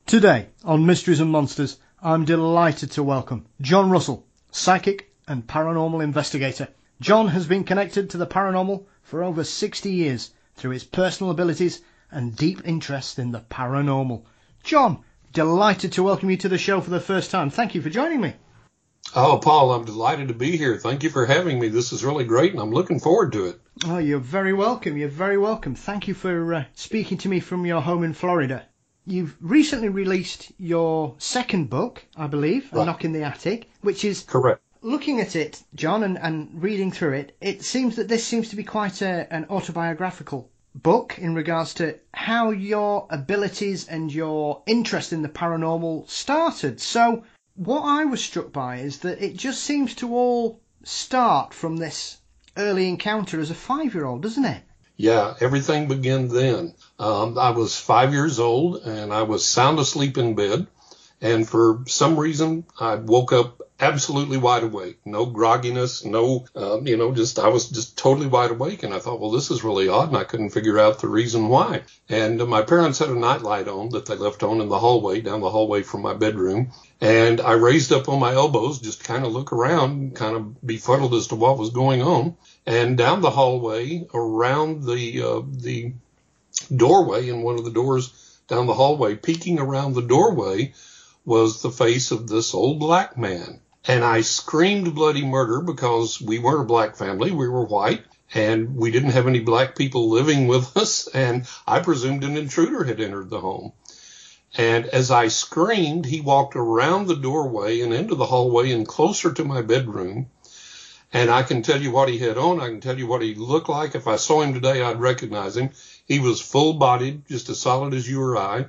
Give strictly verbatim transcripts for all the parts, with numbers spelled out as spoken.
Today on Mysteries and Monsters, I'm delighted to welcome John Russell, psychic and paranormal investigator. John has been connected to the paranormal for over sixty years through his personal abilities and deep interest in the paranormal. John, delighted to welcome you to the show for the first time. Thank you for joining me. Oh, Paul, I'm delighted to be here. Thank you for having me. This is really great, and I'm looking forward to it. Oh, you're very welcome. You're very welcome. Thank you for uh, speaking to me from your home in Florida. You've recently released your second book, I believe, Right. A Knock in the Attic, which is... Correct. Looking at it, John, and, and reading through it, it seems that this seems to be quite a, an autobiographical book in regards to how your abilities and your interest in the paranormal started. So what I was struck by is that it just seems to all start from this early encounter as a five-year-old, doesn't it? Yeah, everything began then. Um, I was five years old, and I was sound asleep in bed. And for some reason, I woke up absolutely wide awake. No grogginess, no, uh, you know, just I was just totally wide awake. And I thought, well, this is really odd, and I couldn't figure out the reason why. And uh, my parents had a nightlight on that they left on in the hallway, down the hallway from my bedroom. And I raised up on my elbows just to kind of look around, kind of befuddled as to what was going on. And down the hallway, around the uh, the doorway, in one of the doors down the hallway, peeking around the doorway, was the face of this old black man. And I screamed bloody murder because we weren't a black family. We were white, and we didn't have any black people living with us. And I presumed an intruder had entered the home. And as I screamed, he walked around the doorway and into the hallway and closer to my bedroom. And I can tell you what he had on. I can tell you what he looked like. If I saw him today, I'd recognize him. He was full-bodied, just as solid as you or I.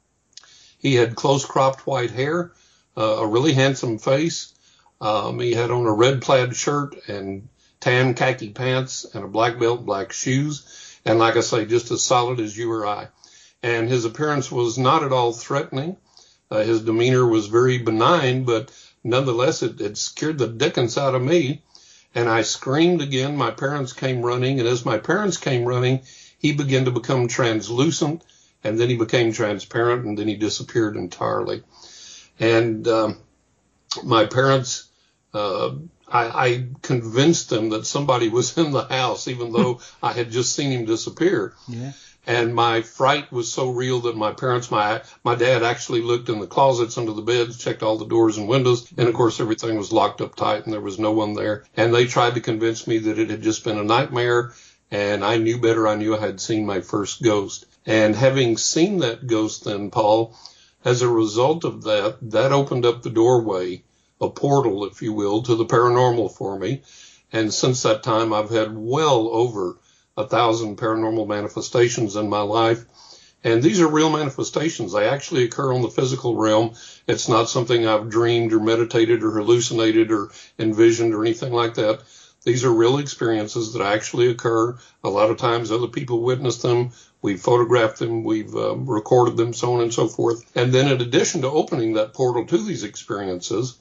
He had close-cropped white hair, uh, a really handsome face. Um, he had on a red plaid shirt and tan khaki pants and a black belt, black shoes. And like I say, just as solid as you or I. And his appearance was not at all threatening. Uh, his demeanor was very benign, but nonetheless, it, it scared the dickens out of me. And I screamed again. My parents came running. And as my parents came running, he began to become translucent. And then he became transparent. And then he disappeared entirely. And um, my parents, uh, I, I convinced them that somebody was in the house, even though I had just seen him disappear. Yeah. And my fright was so real that my parents, my my dad actually looked in the closets under the beds, checked all the doors and windows. And, of course, everything was locked up tight and there was no one there. And they tried to convince me that it had just been a nightmare. And I knew better. I knew I had seen my first ghost. And having seen that ghost then, Paul, as a result of that, that opened up the doorway, a portal, if you will, to the paranormal for me. And since that time, I've had well over a thousand paranormal manifestations in my life. And these are real manifestations. They actually occur on the physical realm. It's not something I've dreamed or meditated or hallucinated or envisioned or anything like that. These are real experiences that actually occur. A lot of times other people witness them. We've photographed them. We've uh, recorded them, so on and so forth. And then in addition to opening that portal to these experiences,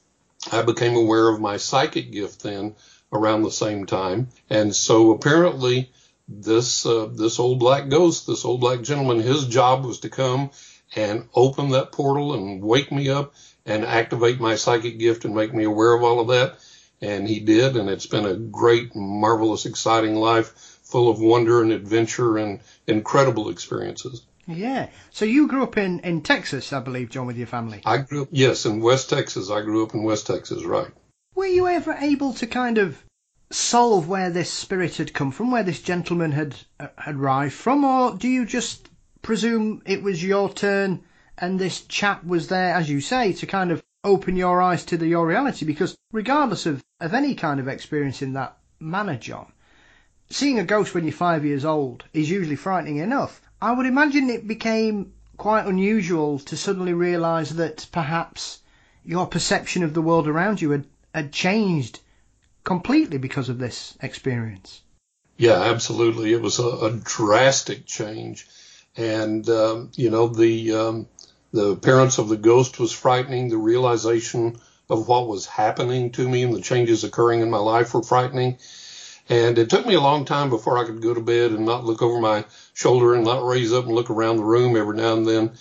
I became aware of my psychic gift then, around the same time. And so apparently this uh, this old black ghost, this old black gentleman, his job was to come and open that portal and wake me up and activate my psychic gift and make me aware of all of that. And he did. And it's been a great, marvelous, exciting life full of wonder and adventure and incredible experiences. Yeah. So you grew up in, in Texas, I believe, John, with your family. I grew up, yes, in West Texas. I grew up in West Texas, right. Were you ever able to kind of solve where this spirit had come from, where this gentleman had uh, had arrived from, or do you just presume it was your turn and this chap was there, as you say, to kind of open your eyes to the, your reality? Because regardless of, of any kind of experience in that manner, John, seeing a ghost when you're five years old is usually frightening enough. I would imagine it became quite unusual to suddenly realise that perhaps your perception of the world around you had had changed completely because of this experience. Yeah, absolutely. It was a, a drastic change. And, um, you know, the um, the appearance of the ghost was frightening. The realization of what was happening to me and the changes occurring in my life were frightening. And it took me a long time before I could go to bed and not look over my shoulder and not raise up and look around the room every now and then.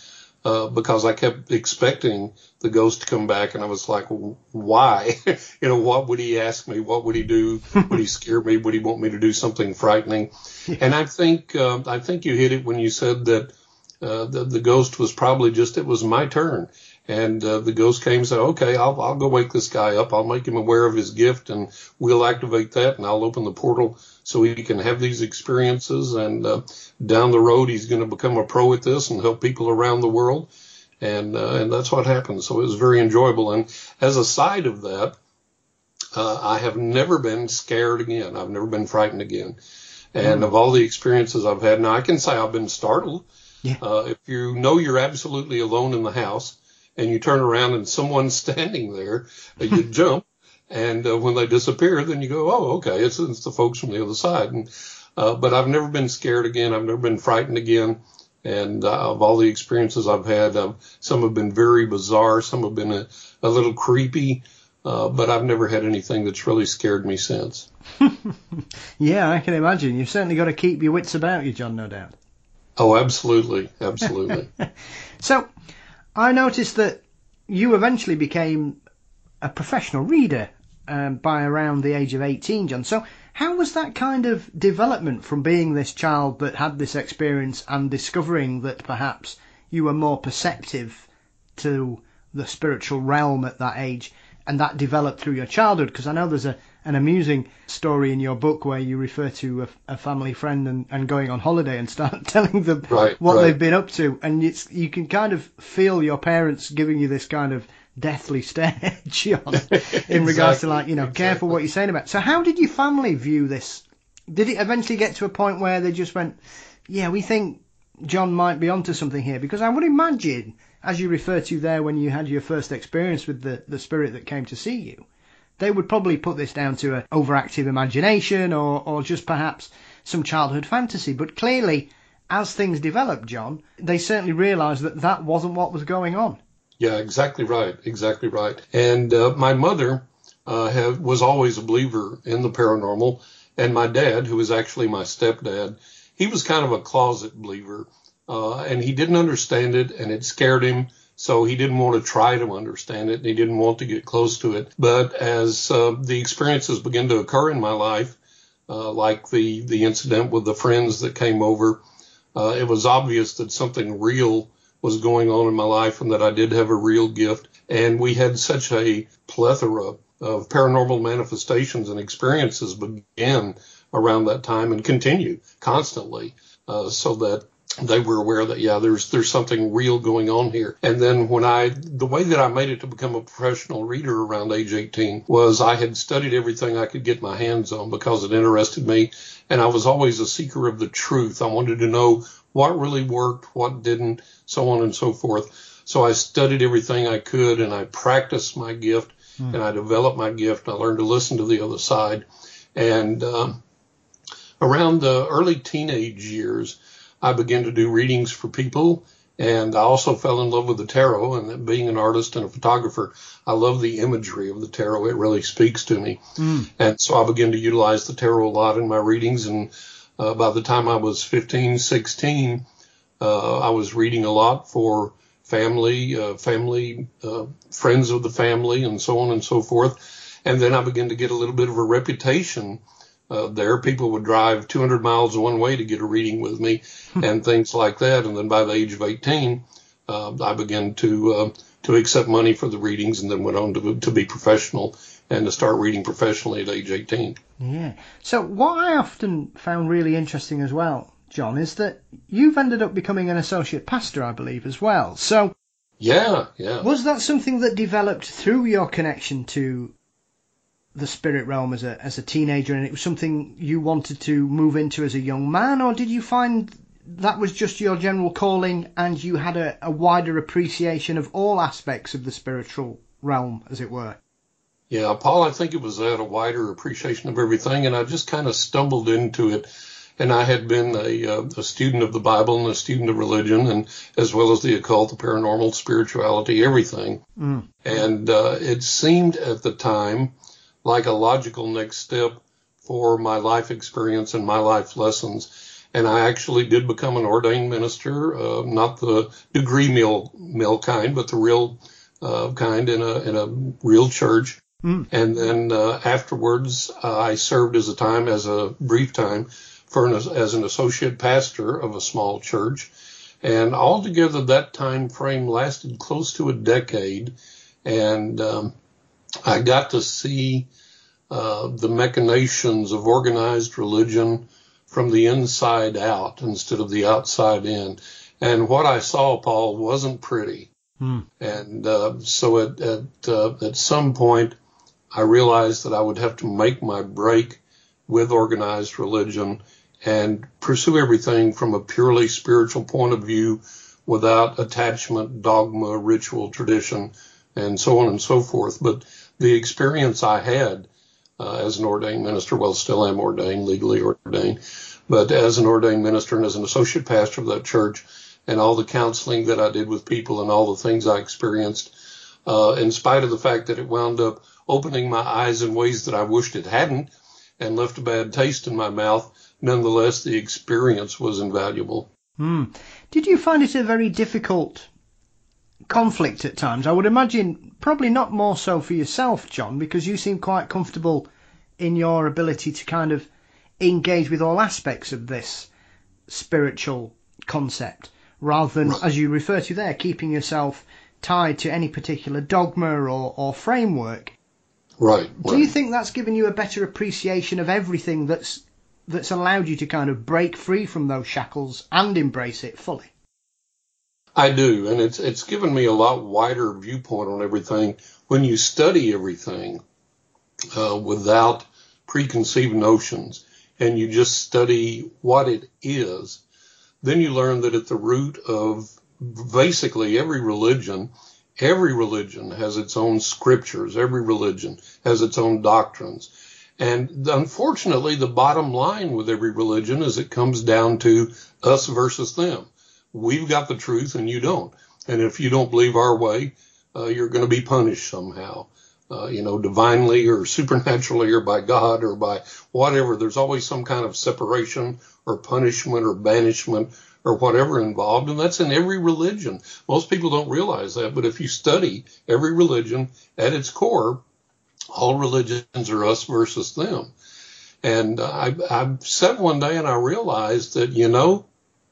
uh, because I kept expecting the ghost to come back, and I was like, why? you know, what would he ask me? What would he do? Would he scare me? Would he want me to do something frightening? Yeah. And I think uh, I think you hit it when you said that uh, the, the ghost was probably just, it was my turn. And uh, the ghost came and said, okay, I'll, I'll go wake this guy up. I'll make him aware of his gift, and we'll activate that, and I'll open the portal so he can have these experiences. And uh, down the road, he's going to become a pro at this and help people around the world. And uh, and that's what happened. So it was very enjoyable. And as a side of that, uh, I have never been scared again. I've never been frightened again. And mm. of all the experiences I've had, now I can say I've been startled. Yeah. Uh, if you know you're absolutely alone in the house, and you turn around and someone's standing there, you jump, and uh, when they disappear, then you go, oh, okay, it's, it's the folks from the other side. And, uh, but I've never been scared again. I've never been frightened again. And uh, of all the experiences I've had, uh, some have been very bizarre, some have been a, a little creepy, uh, but I've never had anything that's really scared me since. Yeah, I can imagine. You've certainly got to keep your wits about you, John, no doubt. Oh, absolutely, absolutely. So, I noticed that you eventually became a professional reader um, by around the age of eighteen, John. So how was that kind of development from being this child that had this experience and discovering that perhaps you were more perceptive to the spiritual realm at that age, and that developed through your childhood? Because I know there's a, an amusing story in your book where you refer to a, a family friend and, and going on holiday and start telling them right, what right. they've been up to. And it's, you can kind of feel your parents giving you this kind of deathly stare, John, in exactly, regards to, like, you know, exactly. Careful what you're saying about. So how did your family view this? Did it eventually get to a point where they just went, yeah, we think John might be onto something here? Because I would imagine, as you refer to there when you had your first experience with the, the spirit that came to see you, they would probably put this down to an overactive imagination or, or just perhaps some childhood fantasy. But clearly, as things developed, John, they certainly realised that that wasn't what was going on. Yeah, exactly right. Exactly right. And uh, my mother uh, have, was always a believer in the paranormal. And my dad, who was actually my stepdad, he was kind of a closet believer. Uh, and he didn't understand it, and it scared him. So he didn't want to try to understand it, and he didn't want to get close to it. But as uh, the experiences began to occur in my life, uh, like the, the incident with the friends that came over, uh, it was obvious that something real was going on in my life and that I did have a real gift. And we had such a plethora of paranormal manifestations and experiences began around that time and continue constantly, uh, so that they were aware that, yeah, there's there's something real going on here. And then when I, the way that I made it to become a professional reader around age eighteen was I had studied everything I could get my hands on because it interested me. And I was always a seeker of the truth. I wanted to know what really worked, what didn't, so on and so forth. So I studied everything I could, and I practiced my gift, mm. and I developed my gift. I learned to listen to the other side. And um, around the early teenage years, I began to do readings for people, and I also fell in love with the tarot. And being an artist and a photographer, I love the imagery of the tarot. It really speaks to me. Mm. And so I began to utilize the tarot a lot in my readings. And uh, by the time I was fifteen, sixteen, uh, I was reading a lot for family, uh, family, uh, friends of the family, and so on and so forth. And then I began to get a little bit of a reputation. Uh, there, people would drive two hundred miles one way to get a reading with me and things like that. And then by the age of eighteen, uh, I began to uh, to accept money for the readings, and then went on to, to be professional and to start reading professionally at age eighteen. Yeah. So what I often found really interesting as well, John, is that you've ended up becoming an associate pastor, I believe, as well. So yeah, yeah. Was that something that developed through your connection to the spirit realm as a as a teenager, and it was something you wanted to move into as a young man, or did you find that was just your general calling and you had a, a wider appreciation of all aspects of the spiritual realm, as it were? Yeah, Paul, I think it was that, a wider appreciation of everything, and I just kind of stumbled into it. And I had been a, uh, a student of the Bible and a student of religion, and as well as the occult, the paranormal, spirituality, everything. Mm. And uh, it seemed at the time like a logical next step for my life experience and my life lessons. And I actually did become an ordained minister, uh, not the degree mill, mill kind, but the real uh, kind in a, in a real church. Mm. And then uh, afterwards, uh, I served as a time, as a brief time, for an, as an associate pastor of a small church. And altogether, that time frame lasted close to a decade. And um, I got to see uh, the machinations of organized religion from the inside out instead of the outside in. And what I saw, Paul, wasn't pretty. Hmm. And uh, so at at, uh, at some point, I realized that I would have to make my break with organized religion and pursue everything from a purely spiritual point of view without attachment, dogma, ritual, tradition, and so on and so forth. But the experience I had uh, as an ordained minister, well, still am ordained, legally ordained, but as an ordained minister and as an associate pastor of that church, and all the counseling that I did with people and all the things I experienced, uh, in spite of the fact that it wound up opening my eyes in ways that I wished it hadn't and left a bad taste in my mouth, nonetheless, the experience was invaluable. Mm. Did you find it a very difficult conflict at times? I would imagine probably not more so for yourself, John, because you seem quite comfortable in your ability to kind of engage with all aspects of this spiritual concept, rather than, right, as you refer to there, keeping yourself tied to any particular dogma or, or framework. Right, right. Do you think that's given you a better appreciation of everything that's that's allowed you to kind of break free from those shackles and embrace it fully? I do, and it's it's given me a lot wider viewpoint on everything. When you study everything uh, without preconceived notions, and you just study what it is, then you learn that at the root of basically every religion, every religion has its own scriptures, every religion has its own doctrines. And unfortunately, the bottom line with every religion is it comes down to us versus them. We've got the truth and you don't. And if you don't believe our way, uh, you're going to be punished somehow, uh, you know, divinely or supernaturally or by God or by whatever. There's always some kind of separation or punishment or banishment or whatever involved. And that's in every religion. Most people don't realize that. But if you study every religion at its core, all religions are us versus them. And I, I sat one day and I realized that, you know,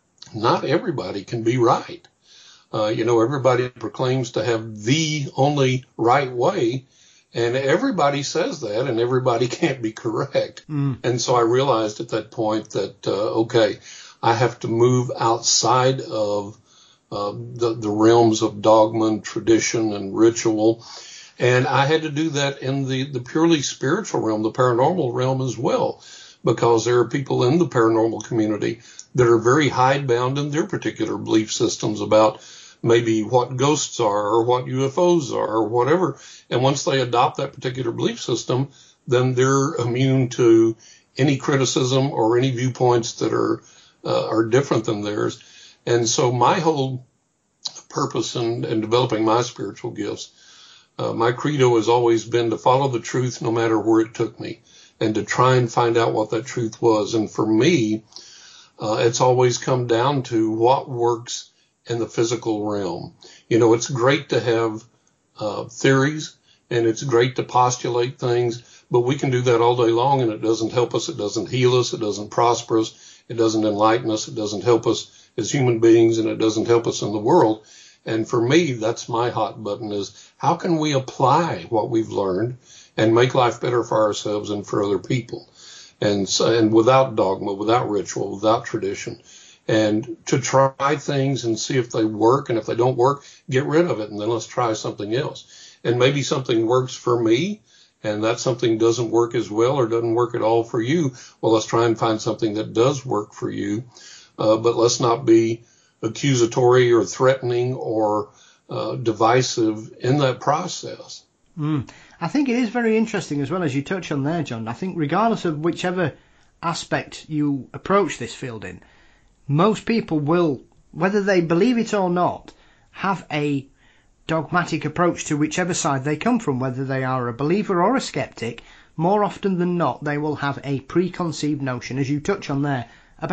not everybody can be right. Uh, you know, everybody proclaims to have the only right way, and everybody says that, and everybody can't be correct. Mm. And so I realized at that point that, uh, okay, I have to move outside of uh, the, the realms of dogma and tradition and ritual. And I had to do that in the, the purely spiritual realm, the paranormal realm as well, because there are people in the paranormal community that are very hidebound in their particular belief systems about maybe what ghosts are or what U F Os are or whatever. And once they adopt that particular belief system, then they're immune to any criticism or any viewpoints that are uh, are different than theirs. And so my whole purpose in, in developing my spiritual gifts, Uh, my credo has always been to follow the truth no matter where it took me and to try and find out what that truth was. And for me, uh, it's always come down to what works in the physical realm. You know, it's great to have uh, theories and it's great to postulate things, but we can do that all day long and it doesn't help us. It doesn't heal us. It doesn't prosper us. It doesn't enlighten us. It doesn't help us as human beings, and it doesn't help us in the world. And for me, that's my hot button, is how can we apply what we've learned and make life better for ourselves and for other people? And so, and without dogma, without ritual, without tradition, and to try things and see if they work. And if they don't work, get rid of it. And then let's try something else. And maybe something works for me and that something doesn't work as well or doesn't work at all for you. Well, let's try and find something that does work for you. Uh, but let's not be accusatory or threatening or uh, divisive in that process. Mm. I think it is very interesting as well, as you touch on there, John. I think regardless of whichever aspect you approach this field in, most people will, whether they believe it or not, have a dogmatic approach to whichever side they come from, whether they are a believer or a skeptic. More often than not, they will have a preconceived notion, as you touch on there, about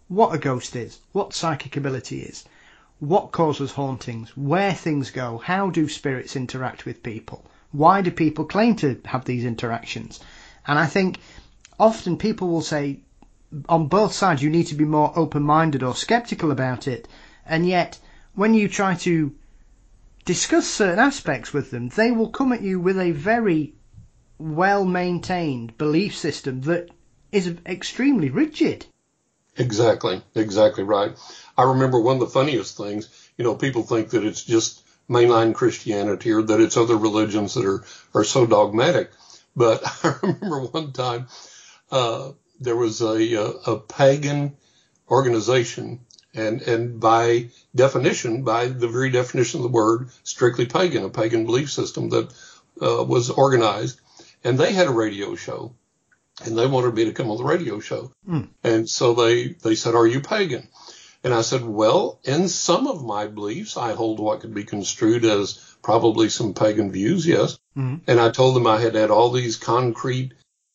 what a ghost is, what psychic ability is, what causes hauntings, where things go, how do spirits interact with people, why do people claim to have these interactions. And I think often people will say on both sides you need to be more open-minded or sceptical about it, and yet when you try to discuss certain aspects with them, they will come at you with a very well-maintained belief system that is extremely rigid. Exactly, exactly right. I remember one of the funniest things, you know, people think that it's just mainline Christianity or that it's other religions that are, are so dogmatic. But I remember one time uh, there was a, a, a pagan organization, and, and by definition, by the very definition of the word, strictly pagan, a pagan belief system that uh, was organized. And they had a radio show. And they wanted me to come on the radio show. Mm. And so they, they said, are you pagan? And I said, well, in some of my beliefs, I hold what could be construed as probably some pagan views, yes. Mm. And I told them I had had all these concrete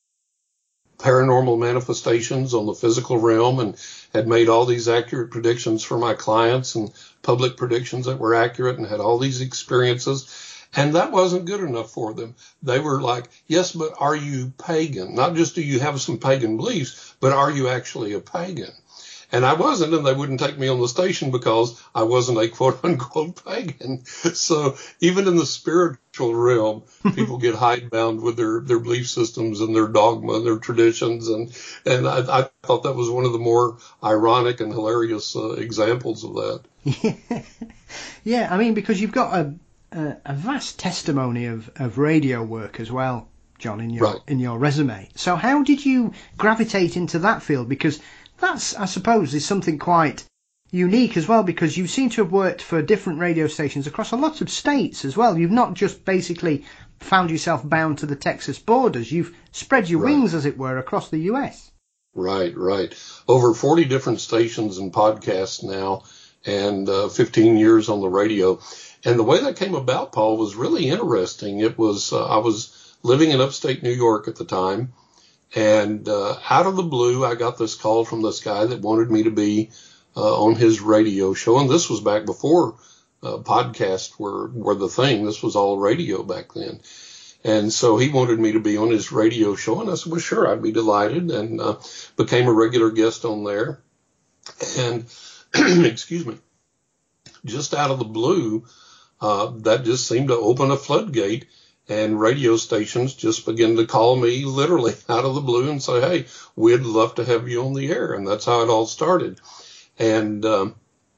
paranormal manifestations on the physical realm and had made all these accurate predictions for my clients and public predictions that were accurate and had all these experiences. And that wasn't good enough for them. They were like, yes, but are you pagan? Not just do you have some pagan beliefs, but are you actually a pagan? And I wasn't, and they wouldn't take me on the station because I wasn't a quote unquote pagan. So even in the spiritual realm, people get hidebound with their, their belief systems and their dogma, their traditions. And, and I, I thought that was one of the more ironic and hilarious uh, examples of that. Yeah. Yeah. I mean, because you've got a, a, a vast testimony of, of radio work as well, John, in your, right. in your resume. So how did you gravitate into that field? Because that's, I suppose, is something quite unique as well, because you seem to have worked for different radio stations across a lot of states as well. You've not just basically found yourself bound to the Texas borders. You've spread your right. wings, as it were, across the U S. Right, right. Over forty different stations and podcasts now, and uh, fifteen years on the radio. And the way that came about, Paul, was really interesting. It was, uh, I was living in upstate New York at the time. And uh, out of the blue, I got this call from this guy that wanted me to be uh, on his radio show. And this was back before uh, podcasts were, were the thing. This was all radio back then. And so he wanted me to be on his radio show. And I said, well, sure, I'd be delighted, and uh, became a regular guest on there. And, excuse me, just out of the blue, uh, that just seemed to open a floodgate. And radio stations just began to call me literally out of the blue and say, hey, we'd love to have you on the air. And that's how it all started. And um,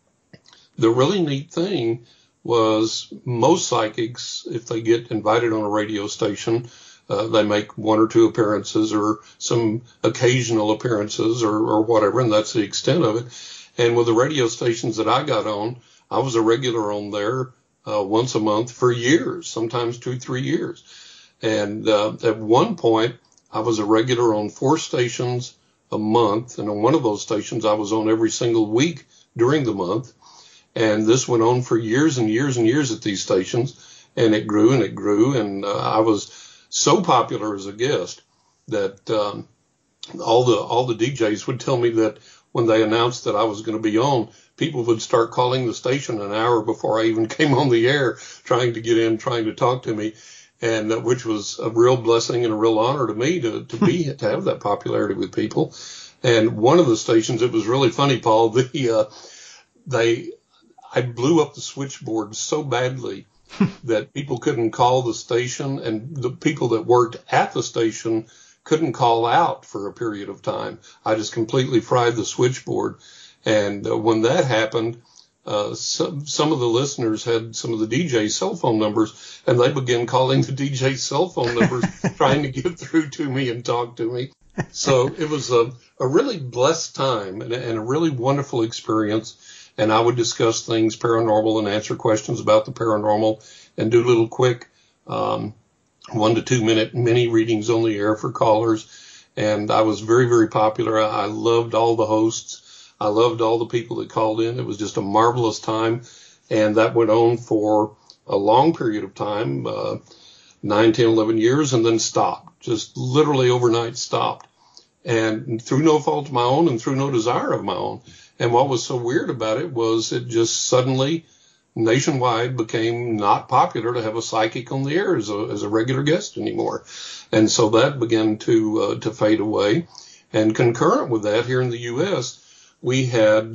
the really neat thing was most psychics, if they get invited on a radio station, uh, they make one or two appearances or some occasional appearances or, or whatever, and that's the extent of it. And with the radio stations that I got on, I was a regular on there Uh, once a month for years, sometimes two, three years. And uh, at one point, I was a regular on four stations a month. And on one of those stations, I was on every single week during the month. And this went on for years and years and years at these stations. And it grew and it grew. And uh, I was so popular as a guest that um, all the all the D Js would tell me that when they announced that I was going to be on, people would start calling the station an hour before I even came on the air, trying to get in, trying to talk to me, and uh, which was a real blessing and a real honor to me to, to be, to have that popularity with people. And one of the stations, it was really funny, Paul, the, uh, they, I blew up the switchboard so badly that people couldn't call the station, and the people that worked at the station couldn't call out for a period of time. I just completely fried the switchboard. And uh, when that happened, uh, some, some of the listeners had some of the D J's cell phone numbers, and they began calling the D J's cell phone numbers, trying to get through to me and talk to me. So it was a, a really blessed time and, and a really wonderful experience. And I would discuss things paranormal and answer questions about the paranormal and do little quick um, one to two minute mini readings on the air for callers. And I was very, very popular. I, I loved all the hosts. I loved all the people that called in. It was just a marvelous time. And that went on for a long period of time, uh, nine, ten, eleven years, and then stopped, just literally overnight stopped. and through no fault of my own and through no desire of my own. And what was so weird about it was it just suddenly nationwide became not popular to have a psychic on the air as a, as a regular guest anymore. And so that began to, uh, to fade away. And concurrent with that, here in the U S, we had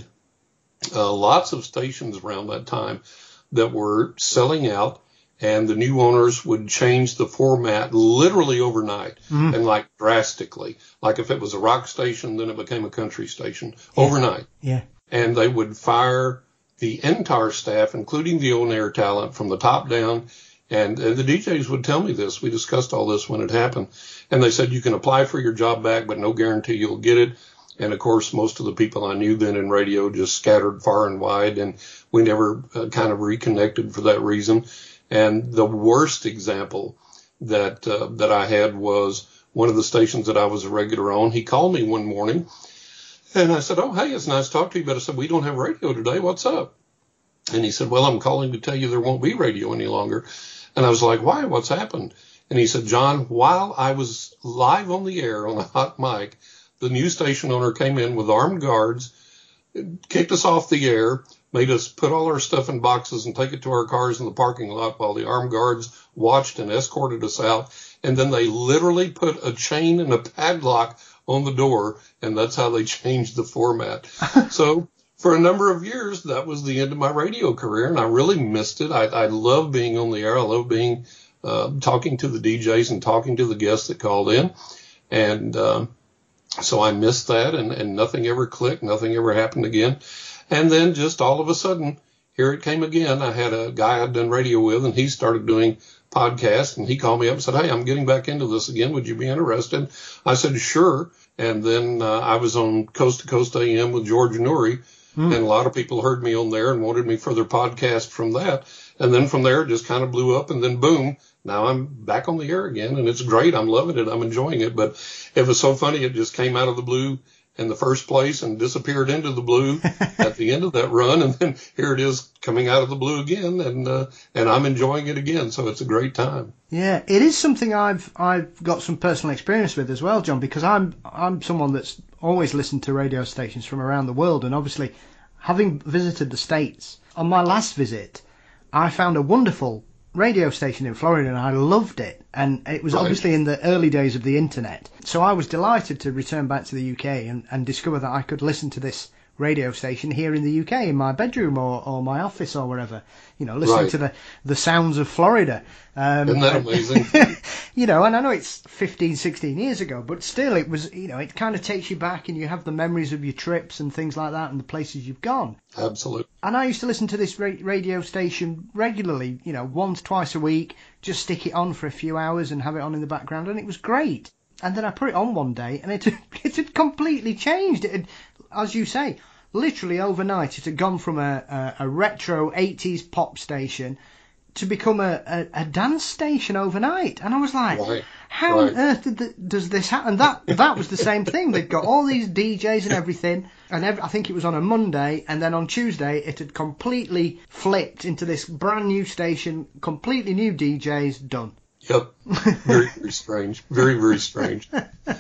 uh, lots of stations around that time that were selling out, and the new owners would change the format literally overnight mm. and like drastically. Like if it was a rock station, then it became a country station yeah. overnight. Yeah. And they would fire the entire staff, including the on-air talent, from the top down. And, and the D Js would tell me this. We discussed all this when it happened. And they said, you can apply for your job back, but no guarantee you'll get it. And, of course, most of the people I knew then in radio just scattered far and wide, and we never uh, kind of reconnected for that reason. And the worst example that uh, that I had was one of the stations that I was a regular on. He called me one morning, and I said, oh, hey, it's nice to talk to you, but I said, we don't have radio today. What's up? And he said, well, I'm calling to tell you there won't be radio any longer. And I was like, why? What's happened? And he said, John, while I was live on the air on a hot mic, the new station owner came in with armed guards, kicked us off the air, made us put all our stuff in boxes and take it to our cars in the parking lot while the armed guards watched and escorted us out. And then they literally put a chain and a padlock on the door, and that's how they changed the format. So for a number of years, that was the end of my radio career, and I really missed it. I, I love being on the air. I love being uh, talking to the D Js and talking to the guests that called in. And um, so I missed that, and, and nothing ever clicked. Nothing ever happened again. And then just all of a sudden, here it came again. I had a guy I'd done radio with, and he started doing podcasts, and he called me up and said, hey, I'm getting back into this again. Would you be interested? I said, sure. And then uh, I was on Coast to Coast A M with George Noory, mm. and a lot of people heard me on there and wanted me for their podcast from that. And then from there, it just kind of blew up, and then boom, now I'm back on the air again, and it's great. I'm loving it. I'm enjoying it. But it was so funny. It just came out of the blue in the first place and disappeared into the blue at the end of that run. And then here it is coming out of the blue again, and uh, and I'm enjoying it again. So it's a great time. Yeah, it is something I've I've got some personal experience with as well, John, because I'm I'm someone that's always listened to radio stations from around the world, and obviously having visited the States, on my last visit, I found a wonderful radio station in Florida, and I loved it. And it was right. obviously in the early days of the internet. So I was delighted to return back to the U K and, and discover that I could listen to this radio station here in the U K in my bedroom or, or my office or wherever, you know, listening right. to the, the sounds of Florida. Um, Isn't that amazing? You know, and I know it's fifteen, sixteen years ago, but still it was, you know, it kind of takes you back, and you have the memories of your trips and things like that and the places you've gone. Absolutely. And I used to listen to this ra- radio station regularly, you know, once, twice a week, just stick it on for a few hours and have it on in the background, and it was great. And then I put it on one day, and it had, it had completely changed. It had, as you say, literally overnight, it had gone from a, a, a retro eighties pop station to become a, a, a dance station overnight. And I was like, right. how right. on earth did the, does this happen? And that, that was the same thing. They'd got all these D Js and everything, and every, I think it was on a Monday, and then on Tuesday it had completely flipped into this brand new station, completely new D Js, done. Yep. Very, very strange. Very, very strange.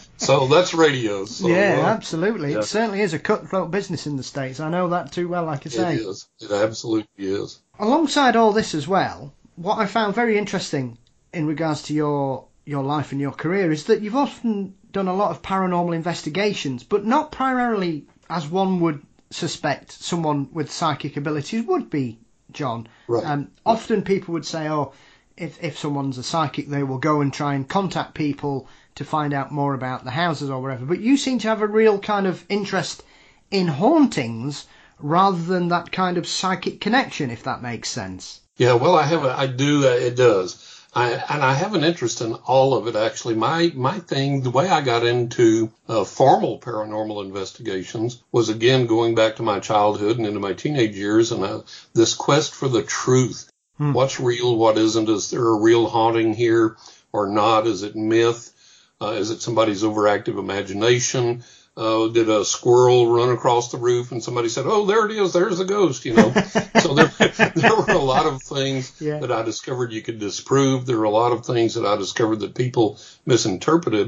So that's radio. So, yeah, uh, absolutely. Yeah. It certainly is a cutthroat business in the States. I know that too well, like I say. It is. It absolutely is. Alongside all this as well, what I found very interesting in regards to your your life and your career is that you've often done a lot of paranormal investigations, but not primarily as one would suspect someone with psychic abilities would be, John. Right. Um, right. Often people would say, oh, if if someone's a psychic, they will go and try and contact people to find out more about the houses or whatever. But you seem to have a real kind of interest in hauntings rather than that kind of psychic connection, if that makes sense. Yeah, well, I have a, I do, uh, it does. I, and I have an interest in all of it, actually. My my thing, the way I got into uh, formal paranormal investigations was, again, going back to my childhood and into my teenage years, and uh, this quest for the truth. Hmm. What's real, what isn't? Is there a real haunting here or not? Is it myth? Uh, is it somebody's overactive imagination? Uh, did a squirrel run across the roof and somebody said, oh, there it is, there's the ghost, you know? So there, there were a lot of things yeah. that I discovered you could disprove. There were a lot of things that I discovered that people misinterpreted.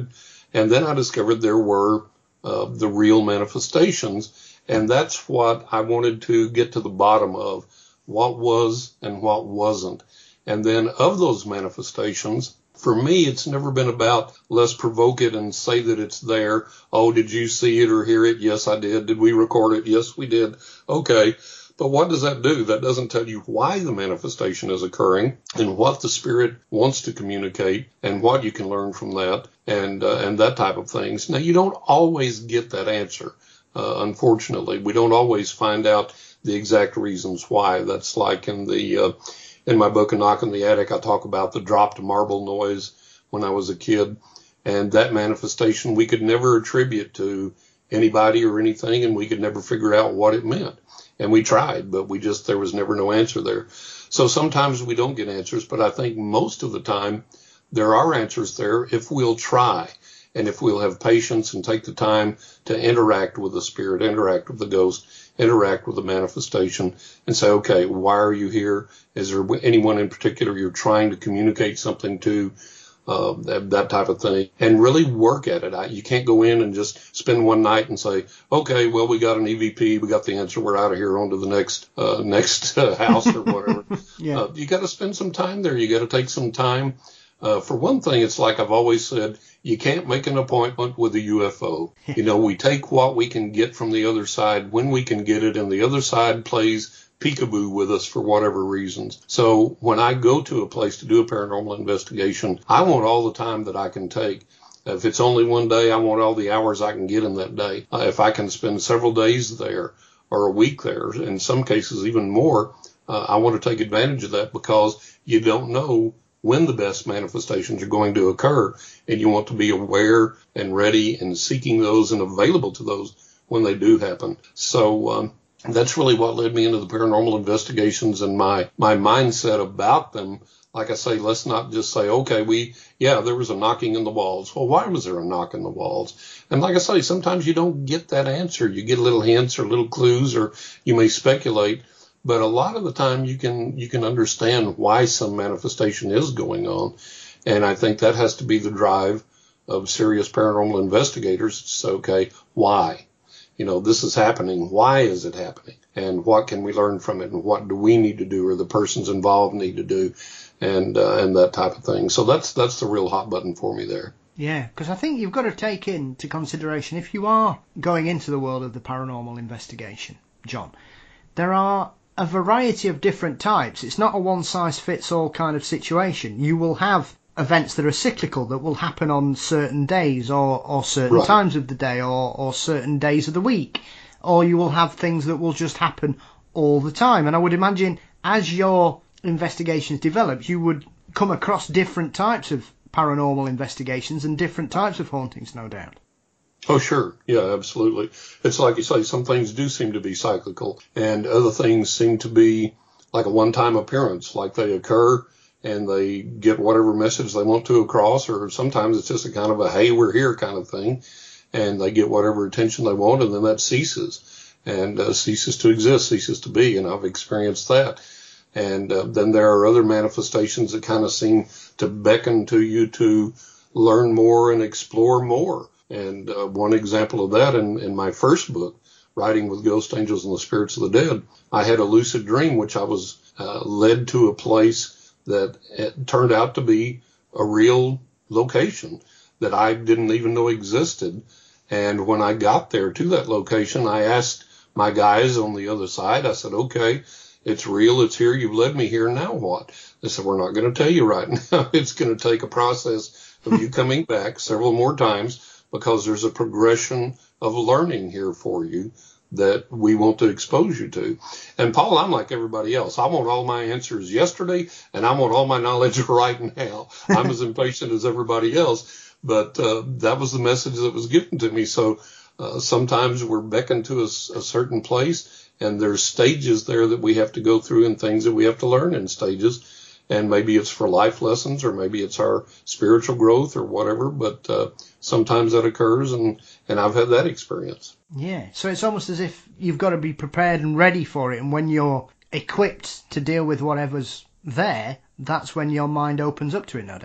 And then I discovered there were uh, the real manifestations. And that's what I wanted to get to the bottom of, what was and what wasn't. And then of those manifestations, for me, it's never been about let's provoke it and say that it's there. Oh, did you see it or hear it? Yes, I did. Did we record it? Yes, we did. Okay. But what does that do? That doesn't tell you why the manifestation is occurring and what the Spirit wants to communicate and what you can learn from that and uh, and that type of things. Now, you don't always get that answer. Uh, unfortunately, we don't always find out the exact reasons why. That's like in the uh, in my book, A Knock on the Attic, I talk about the dropped marble noise when I was a kid. And that manifestation we could never attribute to anybody or anything, and we could never figure out what it meant. And we tried, but we just, there was never no answer there. So sometimes we don't get answers, but I think most of the time there are answers there if we'll try and if we'll have patience and take the time to interact with the Spirit, interact with the ghost, interact with the manifestation and say, okay, why are you here? Is there anyone in particular you're trying to communicate something to? Uh, that, that type of thing, and really work at it. I, you can't go in and just spend one night and say, okay, well, we got an E V P, we got the answer, we're out of here, on to the next uh, next uh, house or whatever. yeah. uh, you got to spend some time there. You got to take some time. Uh, for one thing, it's like I've always said, you can't make an appointment with a U F O. You know, we take what we can get from the other side when we can get it, and the other side plays peekaboo with us for whatever reasons. So when I go to a place to do a paranormal investigation, I want all the time that I can take. If it's only one day, I want all the hours I can get in that day. Uh, if I can spend several days there or a week there, in some cases even more, uh, I want to take advantage of that, because you don't know when the best manifestations are going to occur, and you want to be aware and ready and seeking those and available to those when they do happen. So um, that's really what led me into the paranormal investigations and my, my mindset about them. Like I say, let's not just say, okay, we, yeah, there was a knocking in the walls. Well, why was there a knock in the walls? And like I say, sometimes you don't get that answer. You get little hints or little clues, or you may speculate. But a lot of the time you can, you can understand why some manifestation is going on. And I think that has to be the drive of serious paranormal investigators. It's okay, why? You know, this is happening. Why is it happening? And what can we learn from it? And what do we need to do, or the persons involved need to do, and uh, and that type of thing. So that's that's the real hot button for me there. Yeah, because I think you've got to take into consideration, if you are going into the world of the paranormal investigation, John, there are a variety of different types. It's not a one-size-fits-all kind of situation. You will have events that are cyclical, that will happen on certain days or, or certain right. times of the day or, or certain days of the week. Or you will have things that will just happen all the time. And I would imagine as your investigations develop, you would come across different types of paranormal investigations and different types of hauntings, no doubt. Oh, sure. Yeah, absolutely. It's like you say, some things do seem to be cyclical, and other things seem to be like a one-time appearance, like they occur and they get whatever message they want to across, or sometimes it's just a kind of a, hey, we're here kind of thing, and they get whatever attention they want, and then that ceases, and uh, ceases to exist, ceases to be, and I've experienced that. And uh, then there are other manifestations that kind of seem to beckon to you to learn more and explore more. And uh, one example of that in, in my first book, Writing with Ghost Angels and the Spirits of the Dead, I had a lucid dream, which I was uh, led to a place that it turned out to be a real location that I didn't even know existed. And when I got there to that location, I asked my guys on the other side, I said, okay, it's real, it's here, you've led me here, now what? They said, we're not going to tell you right now. It's going to take a process of you coming back several more times, because there's a progression of learning here for you that we want to expose you to. And Paul, I'm like everybody else. I want all my answers yesterday, and I want all my knowledge right now. I'm as impatient as everybody else, but uh, that was the message that was given to me. So uh, sometimes we're beckoned to a, a certain place, and there's stages there that we have to go through and things that we have to learn in stages. And maybe it's for life lessons, or maybe it's our spiritual growth or whatever. But uh, sometimes that occurs, and, and I've had that experience. Yeah, so it's almost as if you've got to be prepared and ready for it. And when you're equipped to deal with whatever's there, that's when your mind opens up to it, no doubt.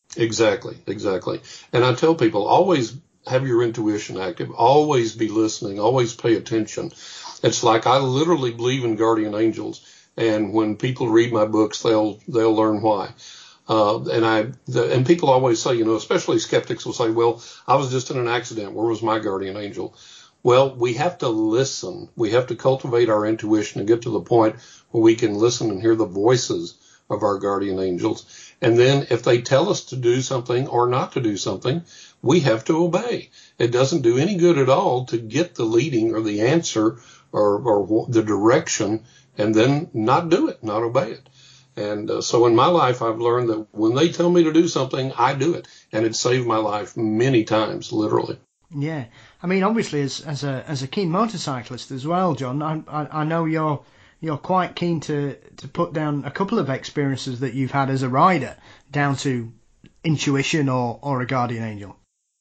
Exactly, exactly. And I tell people, always have your intuition active, always be listening, always pay attention. It's like I literally believe in guardian angels, and when people read my books, they'll they'll learn why. Uh, and I the, and people always say, you know, especially skeptics will say, well, I was just in an accident. Where was my guardian angel? Well, we have to listen. We have to cultivate our intuition and get to the point where we can listen and hear the voices of our guardian angels. And then if they tell us to do something or not to do something, we have to obey. It doesn't do any good at all to get the leading or the answer or, or the direction and then not do it, not obey it. And uh, so in my life, I've learned that when they tell me to do something, I do it. And it saved my life many times, literally. Yeah. I mean, obviously, as as a as a keen motorcyclist as well, John, I I, I know you're you're quite keen to, to put down a couple of experiences that you've had as a rider down to intuition or, or a guardian angel.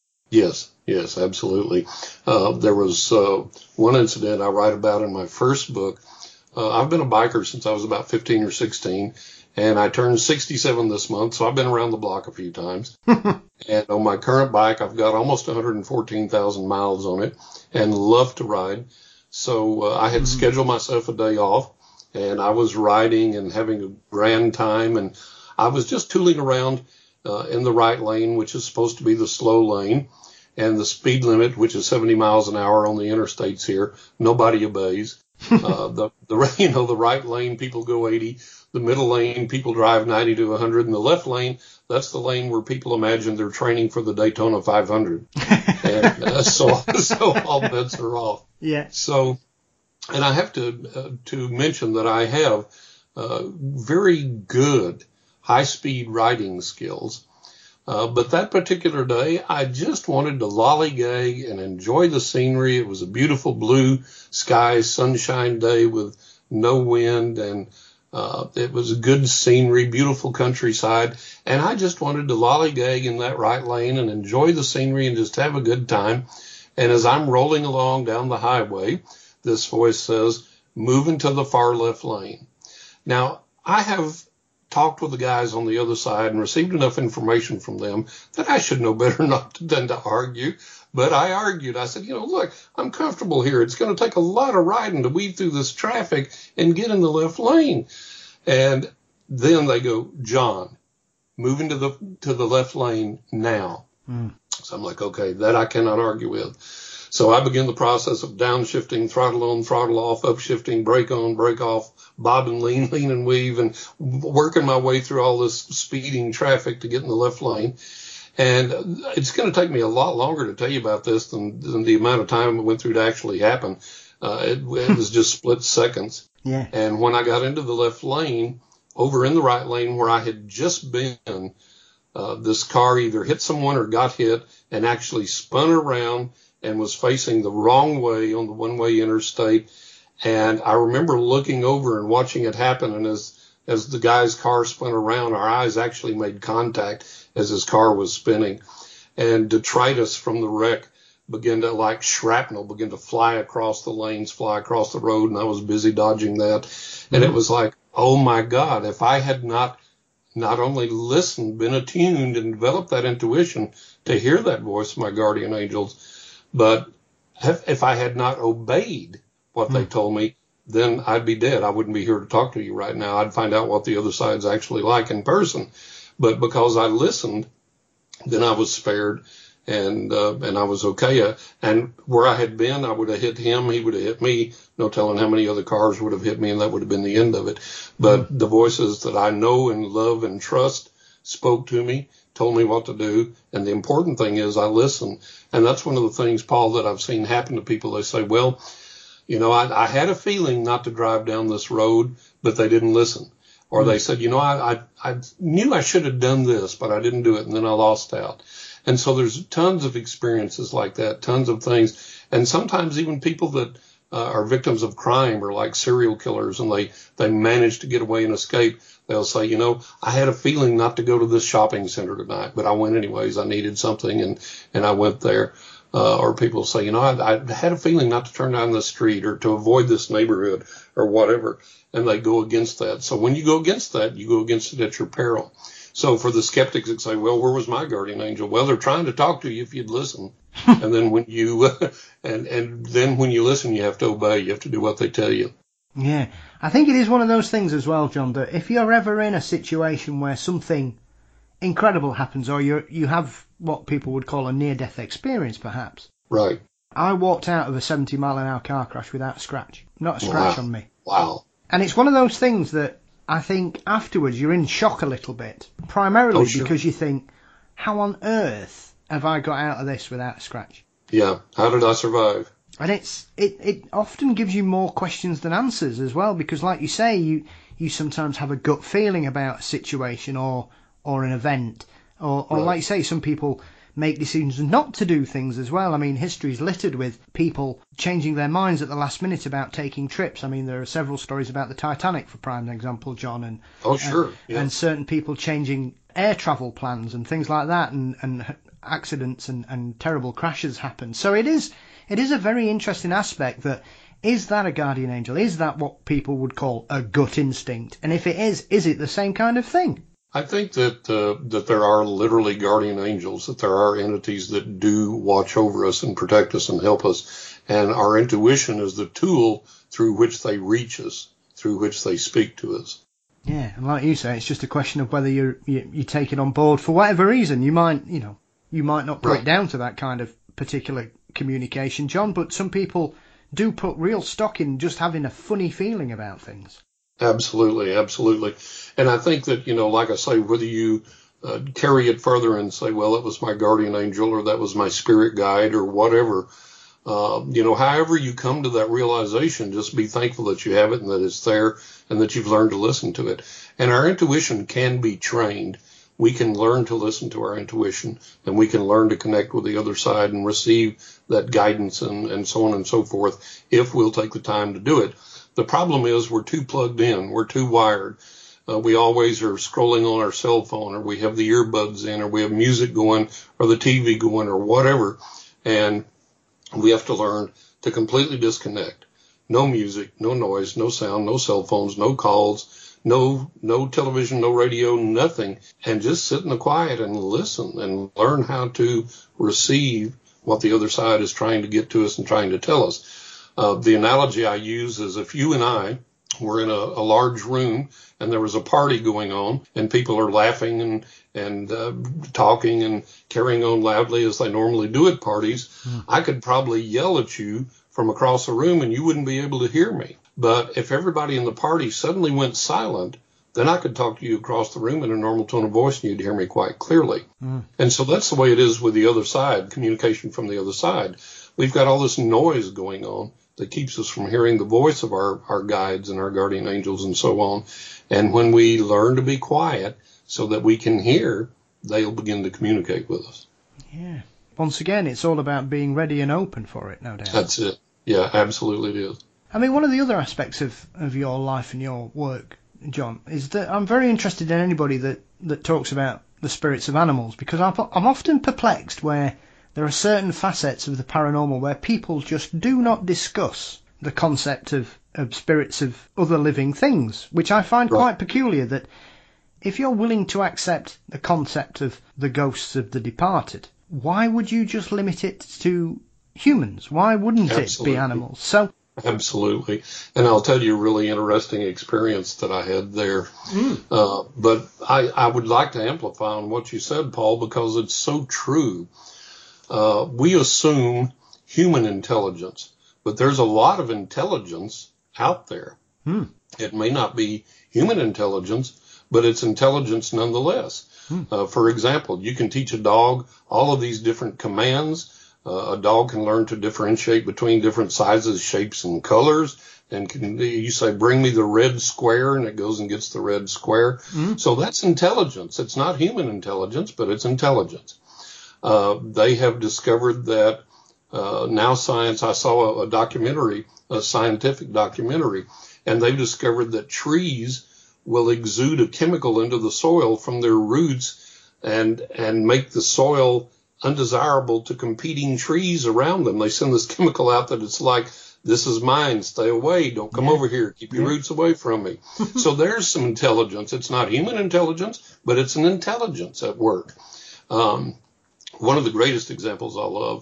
Yes, yes, absolutely. Uh, there was uh, one incident I write about in my first book. Uh, I've been a biker since I was about fifteen or sixteen, and I turned sixty-seven this month, so I've been around the block a few times. And on my current bike, I've got almost one hundred fourteen thousand miles on it and love to ride. So uh, I had mm-hmm. scheduled myself a day off, and I was riding and having a grand time, and I was just tooling around uh, in the right lane, which is supposed to be the slow lane, and the speed limit, which is seventy miles an hour on the interstates here. Nobody obeys. uh, the, the, you know, the right lane, people go eighty. The middle lane, people drive ninety to one hundred. And the left lane, that's the lane where people imagine they're training for the Daytona five hundred. And uh, so, so all bets are off. Yeah. So, and I have to, uh, to mention that I have uh, very good high-speed riding skills. Uh, but that particular day, I just wanted to lollygag and enjoy the scenery. It was a beautiful blue sky, sunshine day with no wind, and uh, it was a good scenery, beautiful countryside. And I just wanted to lollygag in that right lane and enjoy the scenery and just have a good time. And as I'm rolling along down the highway, this voice says, "Move into the far left lane." Now, I have talked with the guys on the other side and received enough information from them that I should know better not to, than to argue. But I argued. I said, you know, look, I'm comfortable here. It's going to take a lot of riding to weave through this traffic and get in the left lane. And then they go, "John, move into the to the left lane now." Mm. So I'm like, okay, that I cannot argue with. So I begin the process of downshifting, throttle on, throttle off, upshifting, brake on, brake off, bob and lean, lean and weave, and working my way through all this speeding traffic to get in the left lane. And it's going to take me a lot longer to tell you about this than, than the amount of time it went through to actually happen. Uh, it, it was just split seconds. Yeah. And when I got into the left lane, over in the right lane where I had just been, uh, this car either hit someone or got hit and actually spun around and was facing the wrong way on the one-way interstate. And I remember looking over and watching it happen. And as, as the guy's car spun around, our eyes actually made contact as his car was spinning. And detritus from the wreck began to, like shrapnel, begin to fly across the lanes, fly across the road. And I was busy dodging that. Mm-hmm. And it was like, oh my God, if I had not, not only listened, been attuned and developed that intuition to hear that voice of my guardian angels, but if, if I had not obeyed what they told me, then I'd be dead. I wouldn't be here to talk to you right now. I'd find out what the other side's actually like in person. But because I listened, then I was spared, and uh, and I was okay. And where I had been, I would have hit him. He would have hit me. No telling how many other cars would have hit me, and that would have been the end of it. But mm-hmm. the voices that I know and love and trust spoke to me, told me what to do. And the important thing is I listened. And that's one of the things, Paul, that I've seen happen to people. They say, well, you know, I, I had a feeling not to drive down this road, but they didn't listen. Or mm-hmm. they said, you know, I, I, I knew I should have done this, but I didn't do it. And then I lost out. And so there's tons of experiences like that, tons of things. And sometimes even people that uh, are victims of crime or like serial killers, and they, they manage to get away and escape. They'll say, you know, I had a feeling not to go to this shopping center tonight, but I went anyways. I needed something, and, and I went there. Uh, or people say, you know, I, I had a feeling not to turn down the street or to avoid this neighborhood or whatever, and they go against that. So when you go against that, you go against it at your peril. So for the skeptics that say, well, where was my guardian angel? Well, they're trying to talk to you if you'd listen. and then when you, and, and then when you listen, you have to obey. You have to do what they tell you. Yeah. I think it is one of those things as well, John, that if you're ever in a situation where something incredible happens, or you you have what people would call a near-death experience, perhaps. Right. I walked out of a seventy mile an hour car crash without a scratch. Not a scratch Wow. on me. Wow. And it's one of those things that I think afterwards you're in shock a little bit, primarily Oh, sure. because you think, how on earth have I got out of this without a scratch? Yeah. How did I survive? And it's it, it often gives you more questions than answers as well, because like you say, you you sometimes have a gut feeling about a situation or or an event, or, or Right. like you say, some people make decisions not to do things as well. I mean, history is littered with people changing their minds at the last minute about taking trips. I mean, there are several stories about the Titanic, for prime example, John, and Oh, sure. and, Yeah. and certain people changing air travel plans and things like that, and, and accidents and, and terrible crashes happen. So it is it is a very interesting aspect that, is that a guardian angel? Is that what people would call a gut instinct? And if it is, is it the same kind of thing? I think that uh, that there are literally guardian angels, that there are entities that do watch over us and protect us and help us. And our intuition is the tool through which they reach us, through which they speak to us. Yeah, and like you say, it's just a question of whether you're, you you take it on board for whatever reason. You might, you know, you might not put Right. it down to that kind of particular communication, John, but some people do put real stock in just having a funny feeling about things. Absolutely, absolutely. And I think that, you know, like I say, whether you uh, carry it further and say, well, it was my guardian angel or that was my spirit guide or whatever, uh, you know, however you come to that realization, just be thankful that you have it and that it's there and that you've learned to listen to it. And our intuition can be trained. We can learn to listen to our intuition, and we can learn to connect with the other side and receive that guidance and, and so on and so forth if we'll take the time to do it. The problem is we're too plugged in. We're too wired. Uh, we always are scrolling on our cell phone, or we have the earbuds in, or we have music going, or the T V going, or whatever. And we have to learn to completely disconnect. No music, no noise, no sound, no cell phones, no calls, no no television, no radio, nothing. And just sit in the quiet and listen and learn how to receive what the other side is trying to get to us and trying to tell us. Uh, the analogy I use is if you and I were in a, a large room and there was a party going on and people are laughing and, and uh, talking and carrying on loudly as they normally do at parties, mm. I could probably yell at you from across the room and you wouldn't be able to hear me. But if everybody in the party suddenly went silent, then I could talk to you across the room in a normal tone of voice and you'd hear me quite clearly. Mm. And so that's the way it is with the other side, communication from the other side. We've got all this noise going on that keeps us from hearing the voice of our, our guides and our guardian angels and so on. And when we learn to be quiet so that we can hear, they'll begin to communicate with us. Yeah. Once again, it's all about being ready and open for it, no doubt. That's it. Yeah, absolutely it is. I mean, one of the other aspects of, of your life and your work, John, is that I'm very interested in anybody that, that talks about the spirits of animals, because I'm, I'm often perplexed where there are certain facets of the paranormal where people just do not discuss the concept of, of spirits of other living things, which I find right. quite peculiar, that if you're willing to accept the concept of the ghosts of the departed, why would you just limit it to humans? Why wouldn't Absolutely. it be animals? So Absolutely. And I'll tell you a really interesting experience that I had there. Mm. Uh, but I, I would like to amplify on what you said, Paul, because it's so true. Uh, we assume human intelligence, but there's a lot of intelligence out there. Mm. It may not be human intelligence, but it's intelligence nonetheless. Mm. Uh, for example, you can teach a dog all of these different commands. Uh, a dog can learn to differentiate between different sizes, shapes, and colors. And can, you say, bring me the red square, and it goes and gets the red square. Mm. So that's intelligence. It's not human intelligence, but it's intelligence. Uh, they have discovered that uh, now science, I saw a, a documentary, a scientific documentary, and they've discovered that trees will exude a chemical into the soil from their roots and and make the soil undesirable to competing trees around them. They send this chemical out that it's like this is mine, stay away, don't come Yeah. over here, keep your Yeah. roots away from me. So there's some intelligence. It's not human intelligence, but it's an intelligence at work. Um, one of the greatest examples I love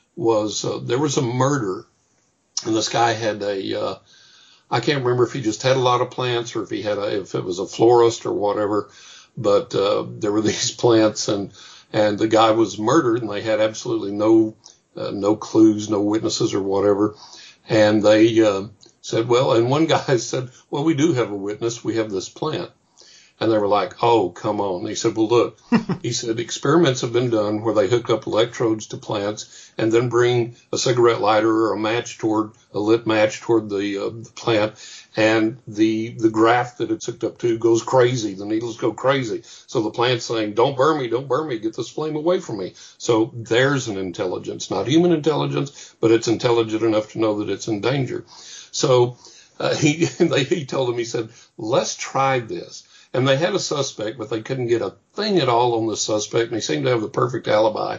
was uh, there was a murder, and this guy had a, uh, I can't remember if he just had a lot of plants or if he had a, if it was a florist or whatever, but uh, there were these plants, and and the guy was murdered, and they had absolutely no uh, no clues, no witnesses or whatever, and they uh, said, well, and one guy said, well, we do have a witness, we have this plant. And they were like, oh, come on. And he said, well, look, he said, experiments have been done where they hook up electrodes to plants and then bring a cigarette lighter or a match toward, a lit match toward the, uh, the plant. And the, the graft that it's hooked up to goes crazy. The needles go crazy. So the plant's saying, don't burn me, don't burn me, get this flame away from me. So there's an intelligence, not human intelligence, but it's intelligent enough to know that it's in danger. So uh, he, they, he told him, he said, let's try this. And they had a suspect, but they couldn't get a thing at all on the suspect, and he seemed to have the perfect alibi.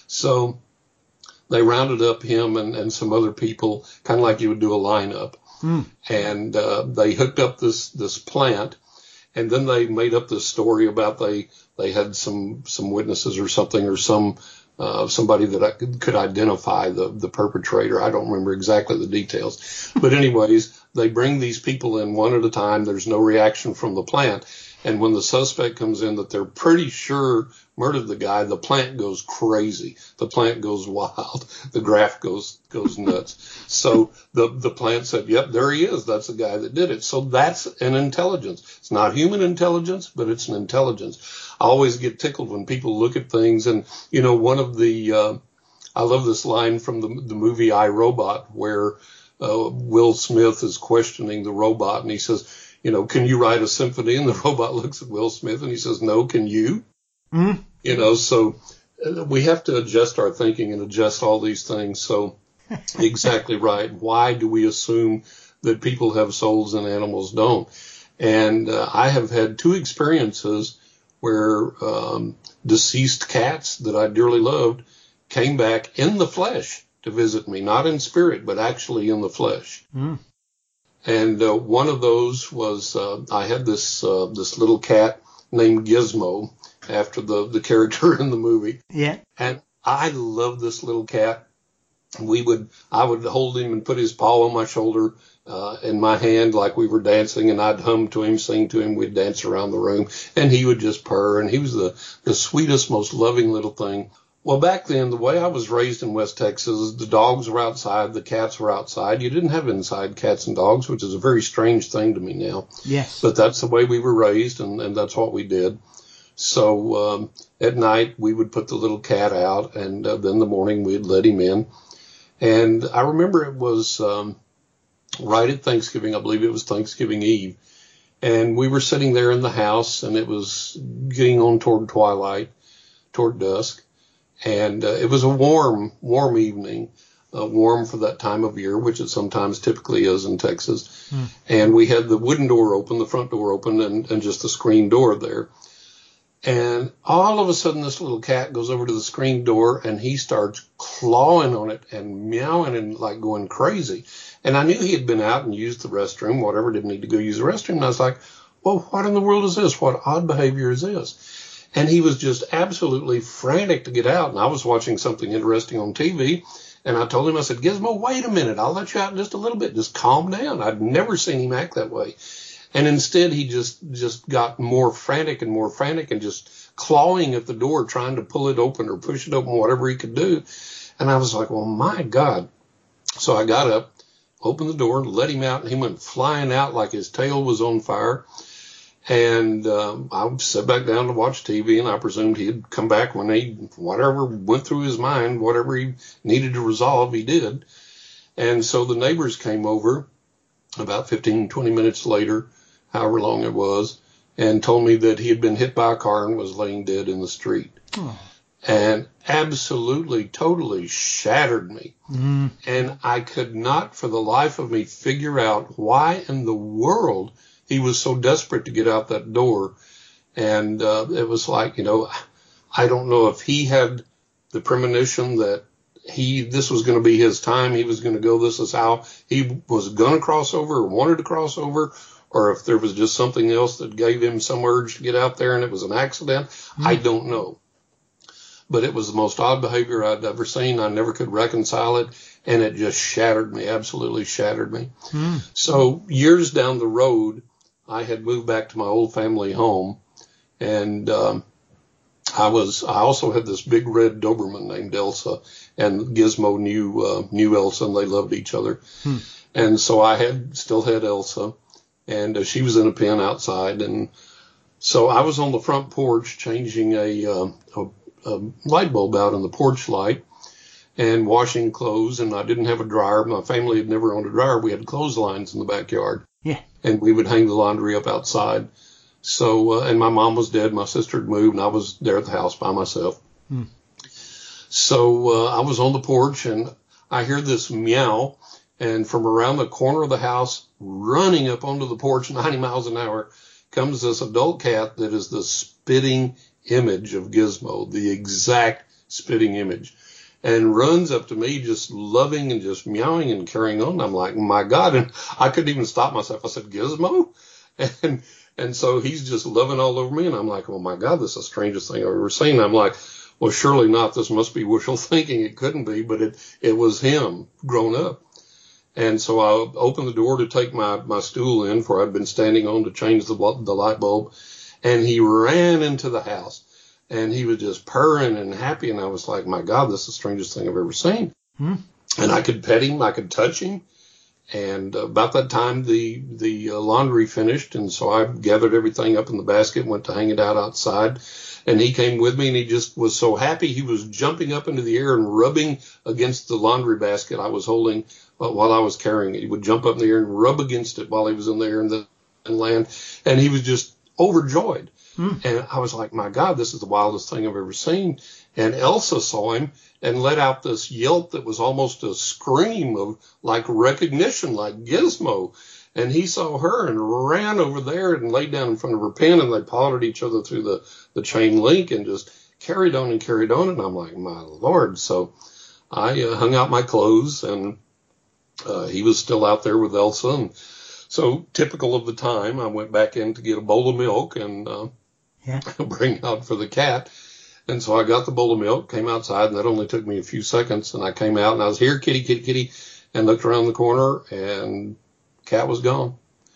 So they rounded up him and, and some other people, kind of like you would do a lineup. Mm. And uh, they hooked up this this plant, and then they made up this story about they they had some some witnesses or something, or some uh, somebody that I could, could identify the the perpetrator. I don't remember exactly the details, but anyways, they bring these people in one at a time. There's no reaction from the plant. And when the suspect comes in that they're pretty sure murdered the guy, the plant goes crazy. The plant goes wild. The graft goes goes nuts. So the, the plant said, yep, there he is. That's the guy that did it. So that's an intelligence. It's not human intelligence, but it's an intelligence. I always get tickled when people look at things. And, you know, one of the, uh, I love this line from the, the movie I, Robot, where uh, Will Smith is questioning the robot, and he says, you know, can you write a symphony? And the robot looks at Will Smith and he says, no, can you? Mm. You know, so uh, we have to adjust our thinking and adjust all these things. So exactly right. Why do we assume that people have souls and animals don't? And uh, I have had two experiences where um, deceased cats that I dearly loved came back in the flesh to visit me, not in spirit, but actually in the flesh. Mm. And uh, one of those was uh, I had this uh, this little cat named Gizmo, after the, the character in the movie. Yeah. And I loved this little cat. We would I would hold him and put his paw on my shoulder uh, in my hand like we were dancing, and I'd hum to him, sing to him. We'd dance around the room, and he would just purr. And he was the, the sweetest, most loving little thing. Well, back then, the way I was raised in West Texas, the dogs were outside, the cats were outside. You didn't have inside cats and dogs, which is a very strange thing to me now. Yes. But that's the way we were raised, and, and that's what we did. So um, at night, we would put the little cat out, and uh, then in the morning, we'd let him in. And I remember it was um, right at Thanksgiving. I believe it was Thanksgiving Eve. And we were sitting there in the house, and it was getting on toward twilight, toward dusk. And uh, it was a warm, warm evening, uh, warm for that time of year, which it sometimes typically is in Texas. Mm. And we had the wooden door open, the front door open, and, and just the screen door there. And all of a sudden, this little cat goes over to the screen door, and he starts clawing on it and meowing and like going crazy. And I knew he had been out and used the restroom, whatever, didn't need to go use the restroom. And I was like, well, what in the world is this? What odd behavior is this? And he was just absolutely frantic to get out. And I was watching something interesting on T V. And I told him, I said, Gizmo, wait a minute. I'll let you out in just a little bit. Just calm down. I'd never seen him act that way. And instead, he just, just got more frantic and more frantic and just clawing at the door, trying to pull it open or push it open, whatever he could do. And I was like, well, my God. So I got up, opened the door, let him out, and he went flying out like his tail was on fire. And um, I sat back down to watch T V, and I presumed he'd come back when he, whatever went through his mind, whatever he needed to resolve, he did. And so the neighbors came over about fifteen, twenty minutes later, however long it was, and told me that he had been hit by a car and was laying dead in the street. Oh. And absolutely, totally shattered me. Mm. And I could not for the life of me figure out why in the world he was so desperate to get out that door. And uh, it was like, you know, I don't know if he had the premonition that he this was going to be his time. He was going to go. This is how he was going to cross over or wanted to cross over, or if there was just something else that gave him some urge to get out there and it was an accident. Mm. I don't know. But it was the most odd behavior I'd ever seen. I never could reconcile it, and it just shattered me, absolutely shattered me. Mm. So years down the road, I had moved back to my old family home, and um, I was I also had this big red Doberman named Elsa, and Gizmo knew uh, knew Elsa, and they loved each other. Hmm. And so I had still had Elsa, and uh, she was in a pen outside, and so I was on the front porch changing a, uh, a, a light bulb out in the porch light and washing clothes, and I didn't have a dryer. My family had never owned a dryer. We had clotheslines in the backyard, yeah, and we would hang the laundry up outside. So, uh, and my mom was dead. My sister had moved, and I was there at the house by myself. Hmm. So uh, I was on the porch, and I hear this meow, and from around the corner of the house, running up onto the porch, ninety miles an hour, comes this adult cat that is the spitting image of Gizmo, the exact spitting image, and runs up to me just loving and just meowing and carrying on. I'm like, my God, and I couldn't even stop myself. I said, Gizmo? And and so he's just loving all over me, and I'm like, oh, my God, this is the strangest thing I've ever seen. I'm like, well, surely not. This must be wishful thinking. It couldn't be, but it, it was him grown up. And so I opened the door to take my, my stool in, for I'd been standing on to change the, the light bulb, and he ran into the house, and he was just purring and happy, and I was like, my God, this is the strangest thing I've ever seen. Hmm. And I could pet him, I could touch him, and about that time the the uh, laundry finished, and so I gathered everything up in the basket, went to hang it out outside. And he came with me, and he just was so happy. He was jumping up into the air and rubbing against the laundry basket I was holding uh, while I was carrying it. He would jump up in the air and rub against it while he was in the air and then land. And he was just overjoyed. Mm. And I was like, my God, this is the wildest thing I've ever seen. And Elsa saw him and let out this yelp that was almost a scream of like recognition, like Gizmo. And he saw her and ran over there and laid down in front of her pen, and they pawed at each other through the, the chain link and just carried on and carried on. And I'm like, my Lord. So I uh, hung out my clothes, and uh, he was still out there with Elsa. And so typical of the time, I went back in to get a bowl of milk and uh, yeah. bring out for the cat. And so I got the bowl of milk, came outside, and that only took me a few seconds. And I came out, and I was here, kitty, kitty, kitty, and looked around the corner, and cat was gone,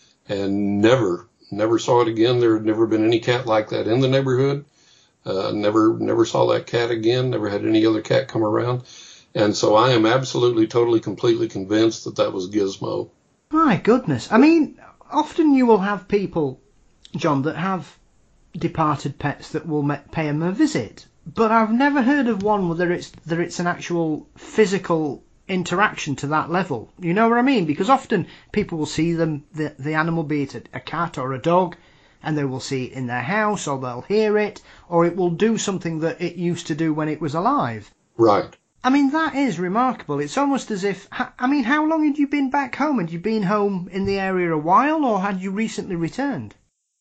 and never, never saw it again. There had never been any cat like that in the neighborhood. Uh, never, never saw that cat again. Never had any other cat come around. And so I am absolutely, totally, completely convinced that that was Gizmo. My goodness. I mean, often you will have people, John, that have departed pets that will pay them a visit. But I've never heard of one where it's, that it's an actual physical interaction to that level. You know what I mean? Because often people will see them, the, the animal, be it a, a cat or a dog, and they will see it in their house, or they'll hear it, or it will do something that it used to do when it was alive. Right. I mean, that is remarkable. It's almost as if, I mean, how long had you been back home? Had you been home in the area a while, or had you recently returned?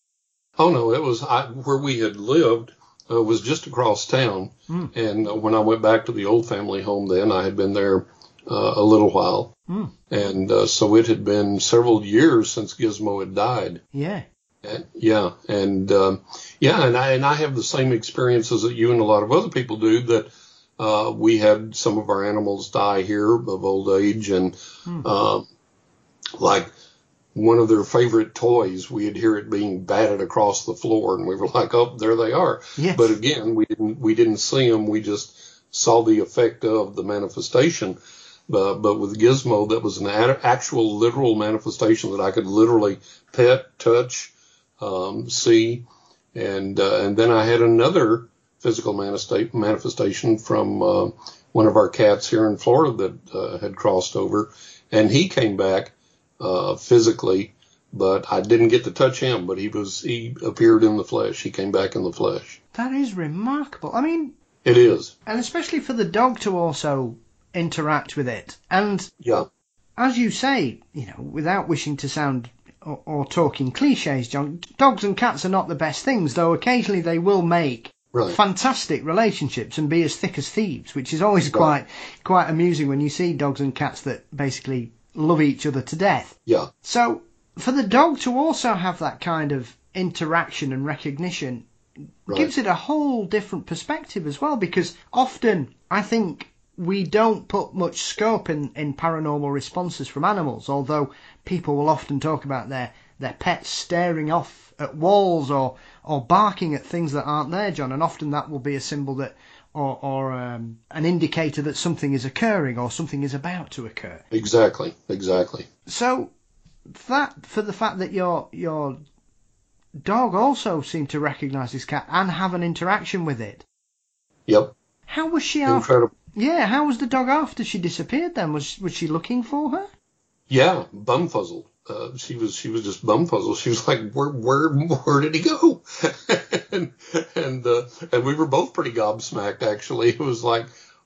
Oh, no, it was I, where we had lived uh, was just across town. Mm. And uh, when I went back to the old family home then, I had been there Uh, a little while, mm. and uh, so it had been several years since Gizmo had died. Yeah, and, yeah, and um, yeah, and I and I have the same experiences that you and a lot of other people do. That uh, we had some of our animals die here of old age, and mm. uh, like one of their favorite toys, we'd hear it being batted across the floor, and we were like, "Oh, there they are." Yes. But again, we didn't we didn't see them. We just saw the effect of the manifestation. Uh, but with Gizmo, that was an ad- actual literal manifestation that I could literally pet, touch, um, see. And uh, and then I had another physical manifesta- manifestation from uh, one of our cats here in Florida that uh, had crossed over. And he came back uh, physically, but I didn't get to touch him. But he was he appeared in the flesh. He came back in the flesh. That is remarkable. I mean, it is. And especially for the dog to also interact with it. And yeah, as you say, you know, without wishing to sound or, or talking cliches, John, dogs and cats are not the best things, though occasionally they will make right. fantastic relationships and be as thick as thieves, which is always quite right. quite amusing when you see dogs and cats that basically love each other to death. Yeah. So for the dog to also have that kind of interaction and recognition right. gives it a whole different perspective as well, because often I think we don't put much scope in, in paranormal responses from animals, although people will often talk about their, their pets staring off at walls or, or barking at things that aren't there, John, and often that will be a symbol that or, or um, an indicator that something is occurring or something is about to occur. Exactly, exactly. So that for the fact that your your dog also seemed to recognise this cat and have an interaction with it. Yep. How was she Incredible. after? Yeah, how was the dog after she disappeared then? Was was she looking for her? Yeah, bumfuzzled. Uh, she was she was just bumfuzzled. She was like, where where where did he go? and and uh, and we were both pretty gobsmacked actually. It was like,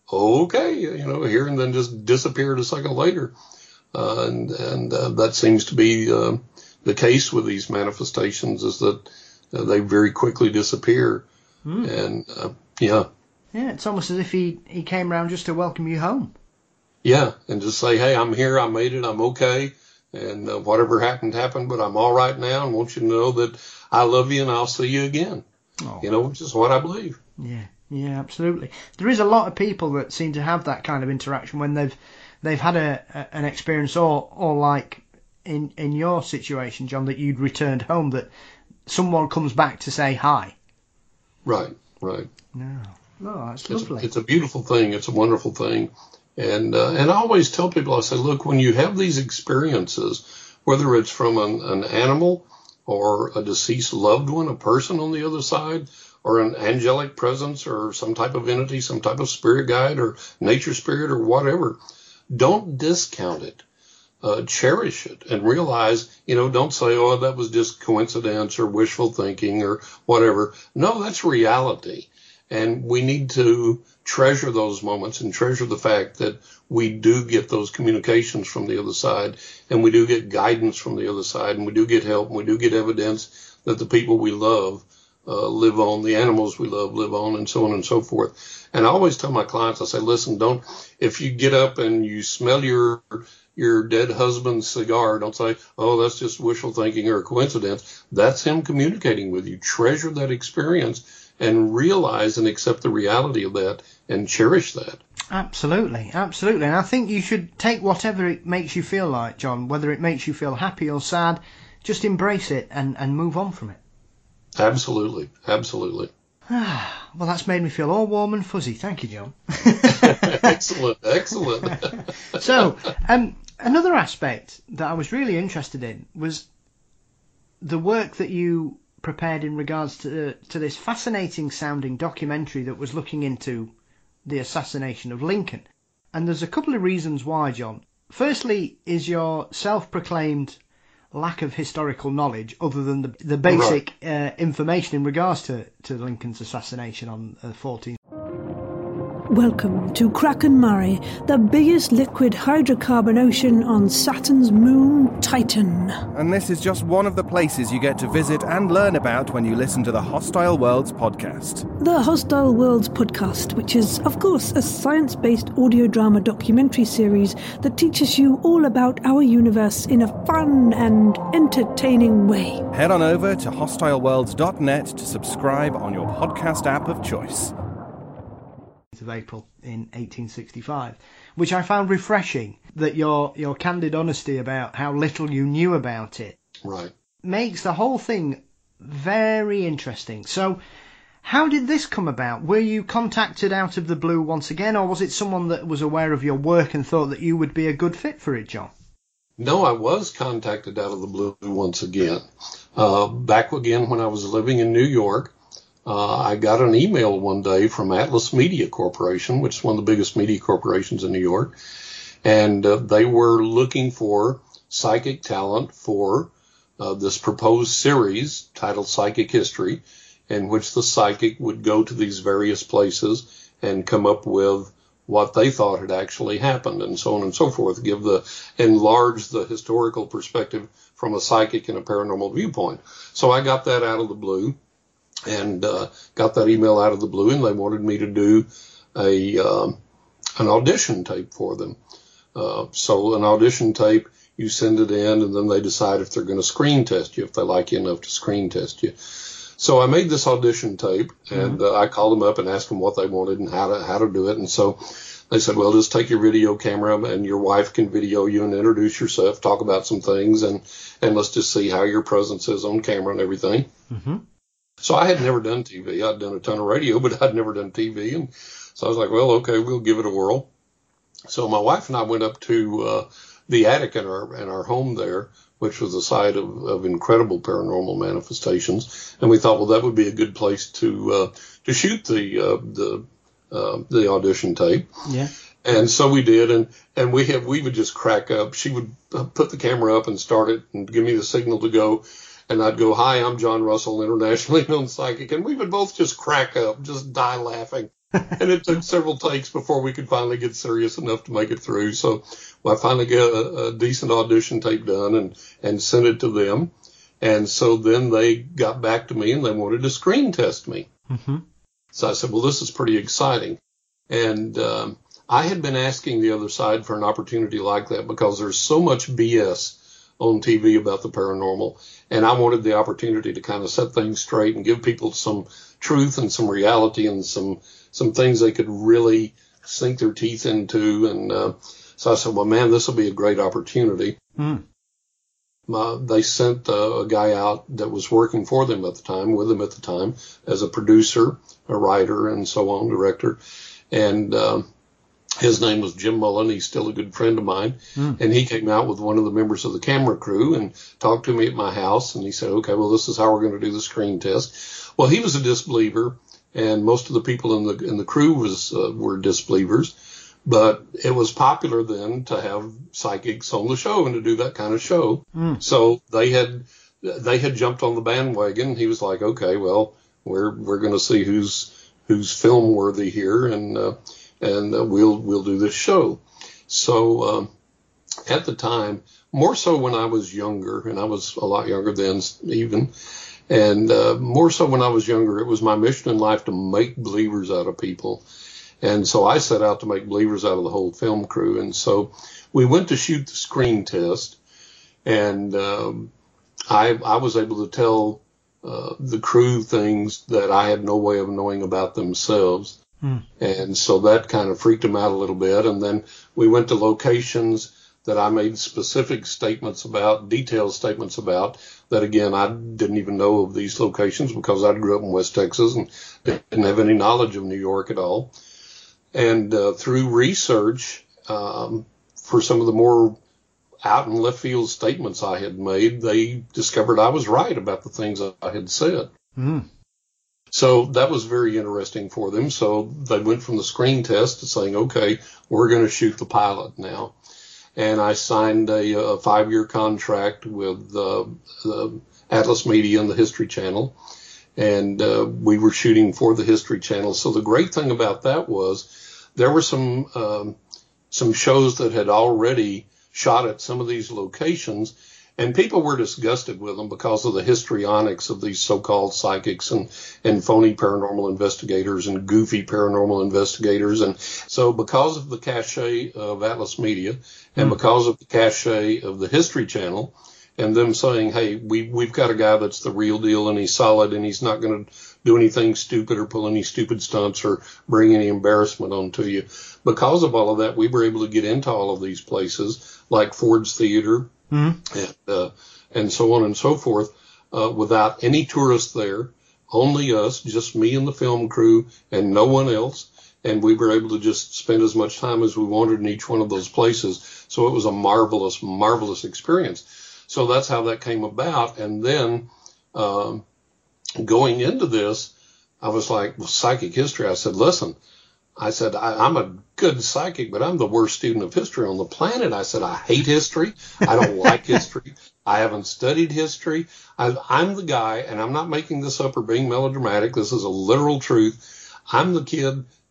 okay, you know, here, and then just disappeared a second later. Uh, and and uh, that seems to be uh, the case with these manifestations, is that uh, they very quickly disappear. Mm. And uh, yeah. Yeah, it's almost as if he, he came round just to welcome you home. Yeah, and just say, hey, I'm here, I made it, I'm okay, and uh, whatever happened, happened, but I'm all right now, and want you to know that I love you and I'll see you again. Oh. You know, which is what I believe. Yeah, yeah, absolutely. There is a lot of people that seem to have that kind of interaction when they've they've had a, a an experience, or or like in in your situation, John, that you'd returned home, that someone comes back to say hi. Right, right. No. Oh, that's it's, lovely. It's a beautiful thing. It's a wonderful thing. And uh, and I always tell people, I say, look, when you have these experiences, whether it's from an, an animal or a deceased loved one, a person on the other side, or an angelic presence or some type of entity, some type of spirit guide or nature spirit or whatever, don't discount it. Uh, cherish it and realize, you know, don't say, oh, that was just coincidence or wishful thinking or whatever. No, that's reality. And we need to treasure those moments and treasure the fact that we do get those communications from the other side, and we do get guidance from the other side, and we do get help, and we do get evidence that the people we love uh, live on, the animals we love live on, and so on and so forth. And I always tell my clients, I say, listen, don't, if you get up and you smell your your dead husband's cigar, don't say, oh, that's just wishful thinking or a coincidence. That's him communicating with you. Treasure that experience and realize and accept the reality of that and cherish that. Absolutely, absolutely. And I think you should take whatever it makes you feel like, John, whether it makes you feel happy or sad, just embrace it and, and move on from it. Absolutely, absolutely. Well, that's made me feel all warm and fuzzy. Thank you, John. Excellent, excellent. So, um, another aspect that I was really interested in was the work that you prepared in regards to to this fascinating sounding documentary that was looking into the assassination of Lincoln. And there's a couple of reasons why, John. Firstly is your self-proclaimed lack of historical knowledge, other than the, the basic right. uh, information in regards to, to Lincoln's assassination on the fourteenth. Welcome to Kraken Mare, the biggest liquid hydrocarbon ocean on Saturn's moon, Titan. And this is just one of the places you get to visit and learn about when you listen to the Hostile Worlds podcast. The Hostile Worlds podcast, which is, of course, a science-based audio drama documentary series that teaches you all about our universe in a fun and entertaining way. Head on over to hostile worlds dot net to subscribe on your podcast app of choice. Of April in eighteen sixty-five, which I found refreshing, that your your candid honesty about how little you knew about it right makes the whole thing very interesting. So how did this come about? Were you contacted out of the blue once again, or was it someone that was aware of your work and thought that you would be a good fit for it, John? No, I was contacted out of the blue once again. Uh, back again when I was living in New York, Uh, I got an email one day from Atlas Media Corporation, which is one of the biggest media corporations in New York, and uh, they were looking for psychic talent for uh, this proposed series titled Psychic History, in which the psychic would go to these various places and come up with what they thought had actually happened, and so on and so forth, give the enlarge the historical perspective from a psychic and a paranormal viewpoint. So I got that out of the blue. and uh, got that email out of the blue, and they wanted me to do a um, an audition tape for them. Uh, so an audition tape, you send it in, and then they decide if they're going to screen test you, if they like you enough to screen test you. So I made this audition tape, and uh, I called them up and asked them what they wanted and how to how to do it. And so they said, well, just take your video camera, and your wife can video you and introduce yourself, talk about some things, and, and let's just see how your presence is on camera and everything. Mm-hmm. So I had never done T V. I'd done a ton of radio, but I'd never done T V. And so I was like, well, okay, we'll give it a whirl. So my wife and I went up to uh, the attic in our in our home there, which was a site of, of incredible paranormal manifestations. And we thought, well, that would be a good place to uh, to shoot the uh, the uh, the audition tape. Yeah. And so we did, and, and we have we would just crack up. She would put the camera up and start it and give me the signal to go. And I'd go, hi, I'm John Russell, internationally known psychic. And we would both just crack up, just die laughing. And it took several takes before we could finally get serious enough to make it through. So I finally got a, a decent audition tape done and, and sent it to them. And so then they got back to me and they wanted to screen test me. Mm-hmm. So I said, well, this is pretty exciting. And um, I had been asking the other side for an opportunity like that because there's so much B S on T V about the paranormal. And I wanted the opportunity to kind of set things straight and give people some truth and some reality and some some things they could really sink their teeth into. And uh, so I said, well, man, this will be a great opportunity. Mm. Uh, they sent uh, a guy out that was working for them at the time, with them at the time, as a producer, a writer, and so on, director. And um, his name was Jim Mullen. He's still a good friend of mine. Mm. And he came out with one of the members of the camera crew and talked to me at my house. And he said, okay, well, this is how we're going to do the screen test. Well, he was a disbeliever, and most of the people in the in the crew was uh, were disbelievers. But it was popular then to have psychics on the show and to do that kind of show. Mm. So they had they had jumped on the bandwagon. He was like, okay, well, we're we're going to see who's who's film worthy here, and uh, and uh, we'll we'll do this show. So um, at the time, more so when I was younger, and I was a lot younger then even, and uh, more so when I was younger, it was my mission in life to make believers out of people. And so I set out to make believers out of the whole film crew. And so we went to shoot the screen test, and um, I, I was able to tell uh, the crew things that I had no way of knowing about themselves. Hmm. And so that kind of freaked them out a little bit. And then we went to locations that I made specific statements about, detailed statements about, that, again, I didn't even know of these locations because I grew up in West Texas and didn't have any knowledge of New York at all. And uh, through research, um, for some of the more out and left field statements I had made, they discovered I was right about the things I had said. Mm. So that was very interesting for them. So they went from the screen test to saying, okay, we're going to shoot the pilot now. And I signed a, a five-year contract with uh, uh, Atlas Media and the History Channel. And uh, we were shooting for the History Channel. So the great thing about that was there were some um, some shows that had already shot at some of these locations, and people were disgusted with them because of the histrionics of these so-called psychics and, and phony paranormal investigators and goofy paranormal investigators. And so because of the cachet of Atlas Media and mm. because of the cachet of the History Channel, and them saying, hey, we, we've got a guy that's the real deal and he's solid and he's not going to do anything stupid or pull any stupid stunts or bring any embarrassment onto you. Because of all of that, we were able to get into all of these places like Ford's Theater mm-hmm. and, uh, and so on and so forth uh, without any tourists there, only us, just me and the film crew and no one else. And we were able to just spend as much time as we wanted in each one of those places. So it was a marvelous, marvelous experience. So that's how that came about. And then um, going into this, I was like, well, psychic history. I said, listen, I said, I, I'm a good psychic, but I'm the worst student of history on the planet. I said, I hate history. I don't like history. I haven't studied history. I, I'm the guy, and I'm not making this up or being melodramatic. This is a literal truth. I'm the kid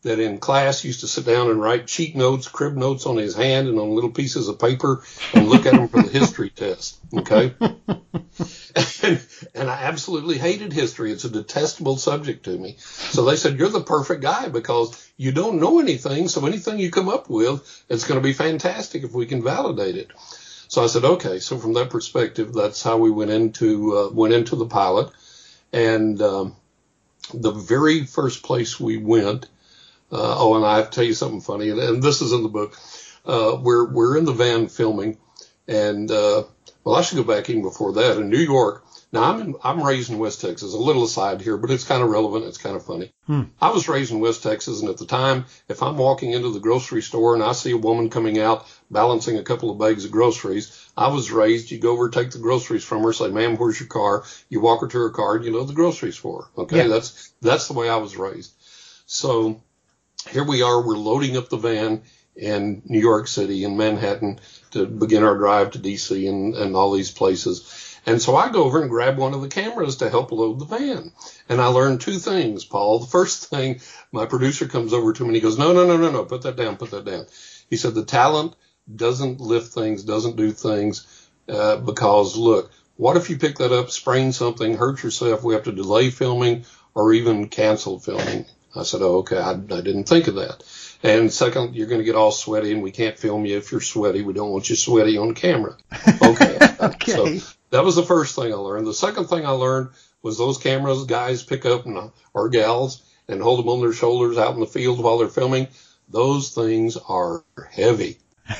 that in class used to sit down and write cheat notes, crib notes on his hand and on little pieces of paper and look at them for the history test. Okay. and, and I absolutely hated history. It's a detestable subject to me. So they said, you're the perfect guy because you don't know anything. So anything you come up with, it's going to be fantastic if we can validate it. So I said, okay. So from that perspective, that's how we went into, uh, went into the pilot. And, um, the very first place we went, Uh, oh, and I have to tell you something funny, and, and this is in the book. Uh, we're we're in the van filming, and uh, well, I should go back even before that. In New York, now I'm in, I'm raised in West Texas. A little aside here, but it's kind of relevant. It's kind of funny. Hmm. I was raised in West Texas, and at the time, if I'm walking into the grocery store and I see a woman coming out balancing a couple of bags of groceries, I was raised. You go over, take the groceries from her, say, "Ma'am, where's your car?" You walk her to her car, and you load the groceries for her. Okay, yeah. that's that's the way I was raised. So here we are, we're loading up the van in New York City, in Manhattan, to begin our drive to D C and, and all these places. And so I go over and grab one of the cameras to help load the van. And I learned two things, Paul. The first thing, my producer comes over to me and he goes, no, no, no, no, no, put that down, put that down. He said, the talent doesn't lift things, doesn't do things, uh, because, look, what if you pick that up, sprain something, hurt yourself, we have to delay filming or even cancel filming? I said, oh, okay, I, I didn't think of that. And second, you're going to get all sweaty, and we can't film you if you're sweaty. We don't want you sweaty on camera. Okay. Okay. So that was the first thing I learned. The second thing I learned was those cameras guys pick up, and, or gals, and hold them on their shoulders out in the field while they're filming. Those things are heavy.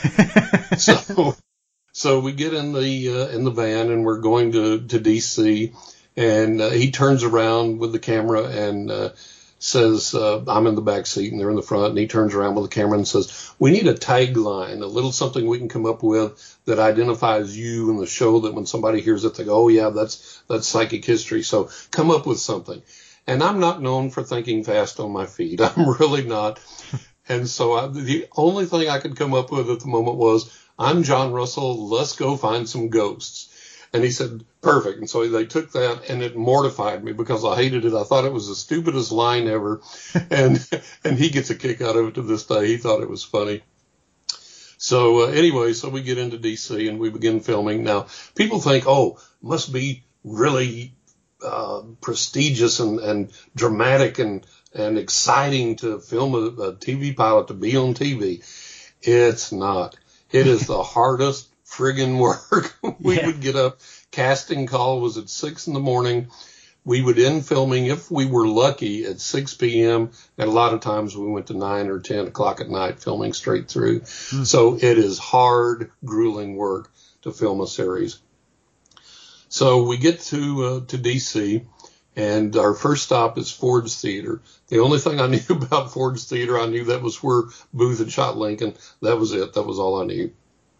so, so we get in the uh, in the van, and we're going to, to D C, and uh, he turns around with the camera and uh, says, uh, I'm in the back seat and they're in the front, and he turns around with the camera and says, we need a tagline, a little something we can come up with that identifies you in the show, that when somebody hears it, they go, oh yeah, that's, that's Psychic History. So come up with something. And I'm not known for thinking fast on my feet. I'm really not. And so I, the only thing I could come up with at the moment was, I'm John Russell, let's go find some ghosts. And he said, perfect. And so they took that, and it mortified me because I hated it. I thought it was the stupidest line ever. and and he gets a kick out of it to this day. He thought it was funny. So uh, anyway, so we get into D C and we begin filming. Now, people think, oh, must be really uh, prestigious and, and dramatic and, and exciting to film a, a T V pilot, to be on T V. It's not. It is the hardest friggin' work. we yeah. would get up. Casting call was at six in the morning. We would end filming, if we were lucky, at six p.m. And a lot of times we went to nine or ten o'clock at night filming straight through. Mm. So it is hard, grueling work to film a series. So we get to uh, to D C, and our first stop is Ford's Theater. The only thing I knew about Ford's Theater, I knew that was where Booth had shot Lincoln. That was it. That was all I knew.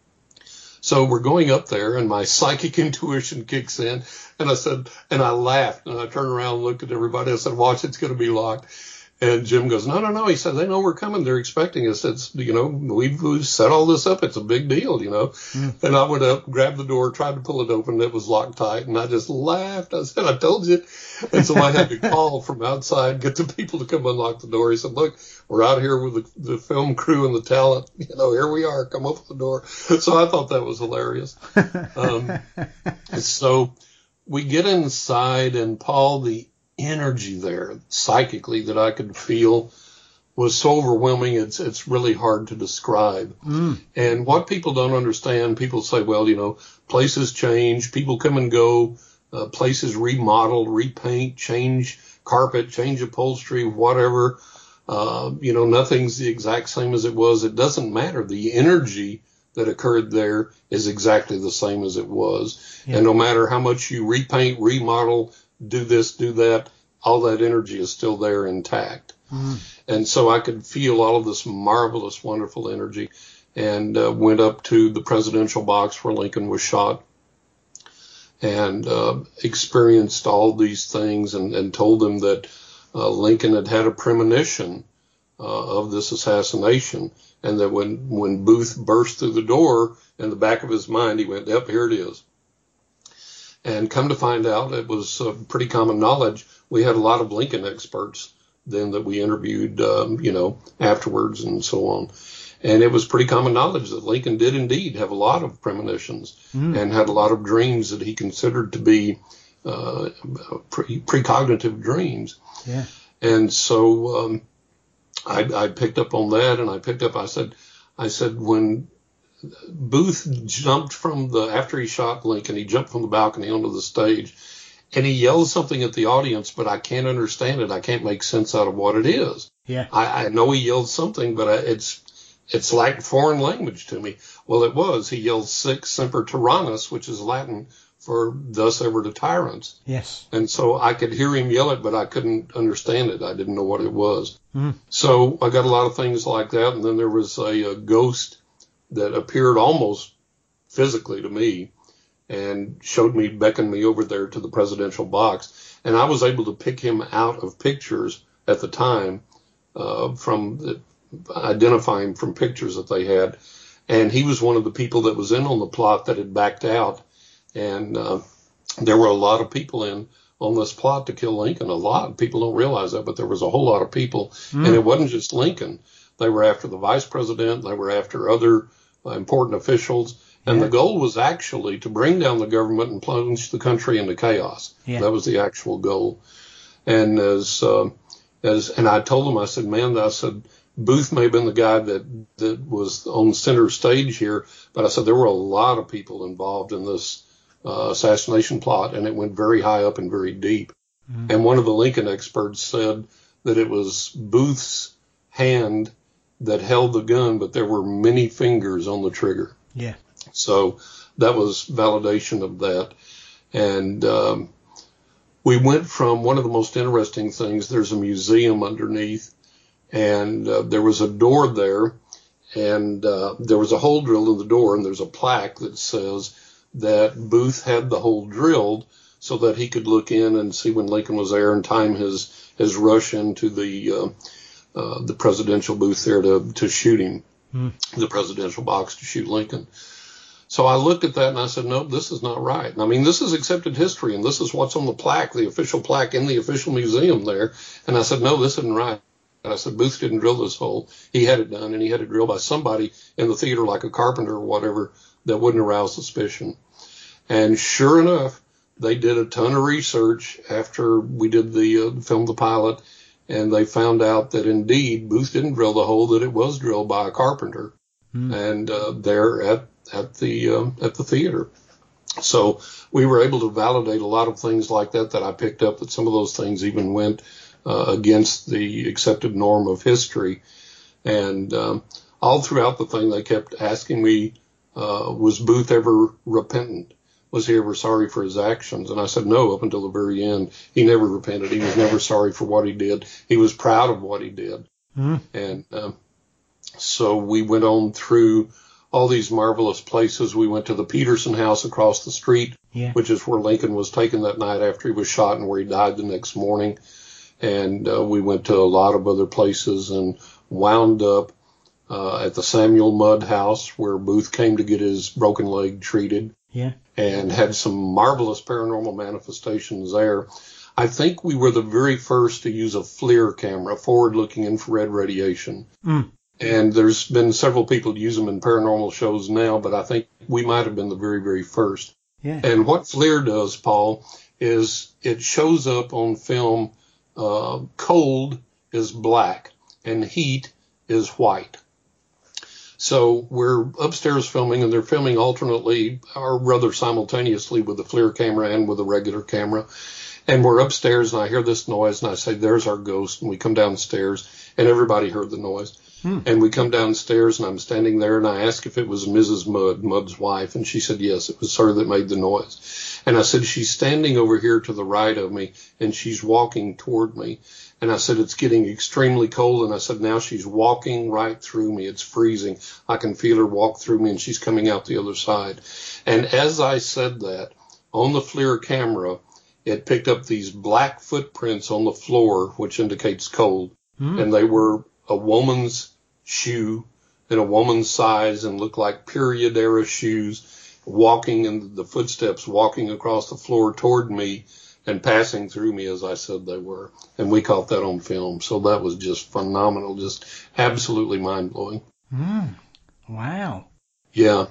So we're going up there, and my psychic intuition kicks in, and I said, and I laughed, and I turned around and looked at everybody. I said, watch, it's going to be locked. And Jim goes, no, no, no. He said, they know we're coming. They're expecting us. It's, you know, we've, we've set all this up. It's a big deal, you know. Mm. And I went up, grabbed the door, tried to pull it open. It was locked tight, and I just laughed. I said, I told you. And so I had to call from outside, get the people to come unlock the door. He said, look, we're out here with the, the film crew and the talent. You know, here we are. Come up the door. So I thought that was hilarious. Um, so we get inside, and Paul, the energy there psychically that I could feel was so overwhelming. It's it's really hard to describe. Mm. And what people don't understand, people say, well, you know, places change, people come and go, uh, places remodeled, repaint, change carpet, change upholstery, whatever. Uh, you know, nothing's the exact same as it was. It doesn't matter. The energy that occurred there is exactly the same as it was. Yeah. And no matter how much you repaint, remodel, do this, do that, all that energy is still there intact. Mm. And so I could feel all of this marvelous, wonderful energy, and uh, went up to the presidential box where Lincoln was shot, and uh, experienced all these things, and, and told them that uh, Lincoln had had a premonition uh, of this assassination, and that when, when Booth burst through the door, in the back of his mind, he went, yep, here it is. And come to find out, it was uh, pretty common knowledge. We had a lot of Lincoln experts then that we interviewed, um, you know, afterwards and so on. And it was pretty common knowledge that Lincoln did indeed have a lot of premonitions mm. and had a lot of dreams that he considered to be uh, pre- precognitive dreams. Yeah. And so um, I, I picked up on that, and I picked up, I said, I said, when Booth jumped from the, after he shot Lincoln, he jumped from the balcony onto the stage, and he yelled something at the audience, but I can't understand it. I can't make sense out of what it is. Yeah. I, I know he yelled something, but I, it's, it's like foreign language to me. Well, it was. He yelled Sic Semper Tyrannis, which is Latin for thus ever to tyrants. Yes. And so I could hear him yell it, but I couldn't understand it. I didn't know what it was. Mm. So I got a lot of things like that. And then there was a, a ghost that appeared almost physically to me and showed me, beckoned me over there to the presidential box. And I was able to pick him out of pictures at the time, uh, from the, identify him from pictures that they had. And he was one of the people that was in on the plot that had backed out. And uh, there were a lot of people in on this plot to kill Lincoln. A lot. People don't realize that, but there was a whole lot of people. Mm. And it wasn't just Lincoln. They were after the vice president. They were after other uh, important officials. And yeah. the goal was actually to bring down the government and plunge the country into chaos. Yeah. That was the actual goal. And as, uh, as, and I told them, I said, man, I said, Booth may have been the guy that, that was on center stage here, but I said there were a lot of people involved in this uh, assassination plot, and it went very high up and very deep. Mm-hmm. And one of the Lincoln experts said that it was Booth's hand that held the gun, but there were many fingers on the trigger. Yeah. So that was validation of that. And um, we went from one of the most interesting things, there's a museum underneath, and uh, there was a door there, and uh, there was a hole drilled in the door, and there's a plaque that says that Booth had the hole drilled so that he could look in and see when Lincoln was there and time his, his rush into the uh, uh, the presidential booth there to, to shoot him, mm. the presidential box to shoot Lincoln. So I looked at that and I said, no, this is not right. And I mean, this is accepted history, and this is what's on the plaque, the official plaque in the official museum there. And I said, no, this isn't right. And I said, Booth didn't drill this hole. He had it done, and he had it drilled by somebody in the theater, like a carpenter or whatever, that wouldn't arouse suspicion. And sure enough, they did a ton of research after we did the uh, film, the pilot, and they found out that indeed Booth didn't drill the hole, that it was drilled by a carpenter, mm. and uh, there at at the uh, at the theater. So we were able to validate a lot of things like that that I picked up, that some of those things even went uh, against the accepted norm of history. And um, all throughout the thing, they kept asking me, uh, was Booth ever repentant? Was he ever sorry for his actions? And I said, no, up until the very end. He never repented. He was never sorry for what he did. He was proud of what he did. Mm. And um, so we went on through all these marvelous places. We went to the Peterson house across the street, yeah. which is where Lincoln was taken that night after he was shot and where he died the next morning. And uh, we went to a lot of other places and wound up uh, at the Samuel Mudd house, where Booth came to get his broken leg treated. Yeah. And had some marvelous paranormal manifestations there. I think we were the very first to use a FLIR camera, forward-looking infrared radiation. Mm. And there's been several people who use them in paranormal shows now, but I think we might have been the very, very first. Yeah. And what FLIR does, Paul, is it shows up on film. Uh, cold is black and heat is white. So we're upstairs filming, and they're filming alternately, or rather simultaneously, with the FLIR camera and with a regular camera. And we're upstairs, and I hear this noise, and I say, there's our ghost. And we come downstairs, and everybody heard the noise. Hmm. And we come downstairs, and I'm standing there, and I ask if it was Missus Mudd, Mudd's wife. And she said, yes, it was her that made the noise. And I said, she's standing over here to the right of me, and she's walking toward me. And I said, it's getting extremely cold. And I said, now she's walking right through me. It's freezing. I can feel her walk through me, and she's coming out the other side. And as I said that, on the FLIR camera, it picked up these black footprints on the floor, which indicates cold. Mm. And they were a woman's shoe in a woman's size and looked like period era shoes, walking in the footsteps, walking across the floor toward me. and passing through me as I said they were. And we caught that on film. So that was just phenomenal, just absolutely mind-blowing. Mm. Wow. Yeah.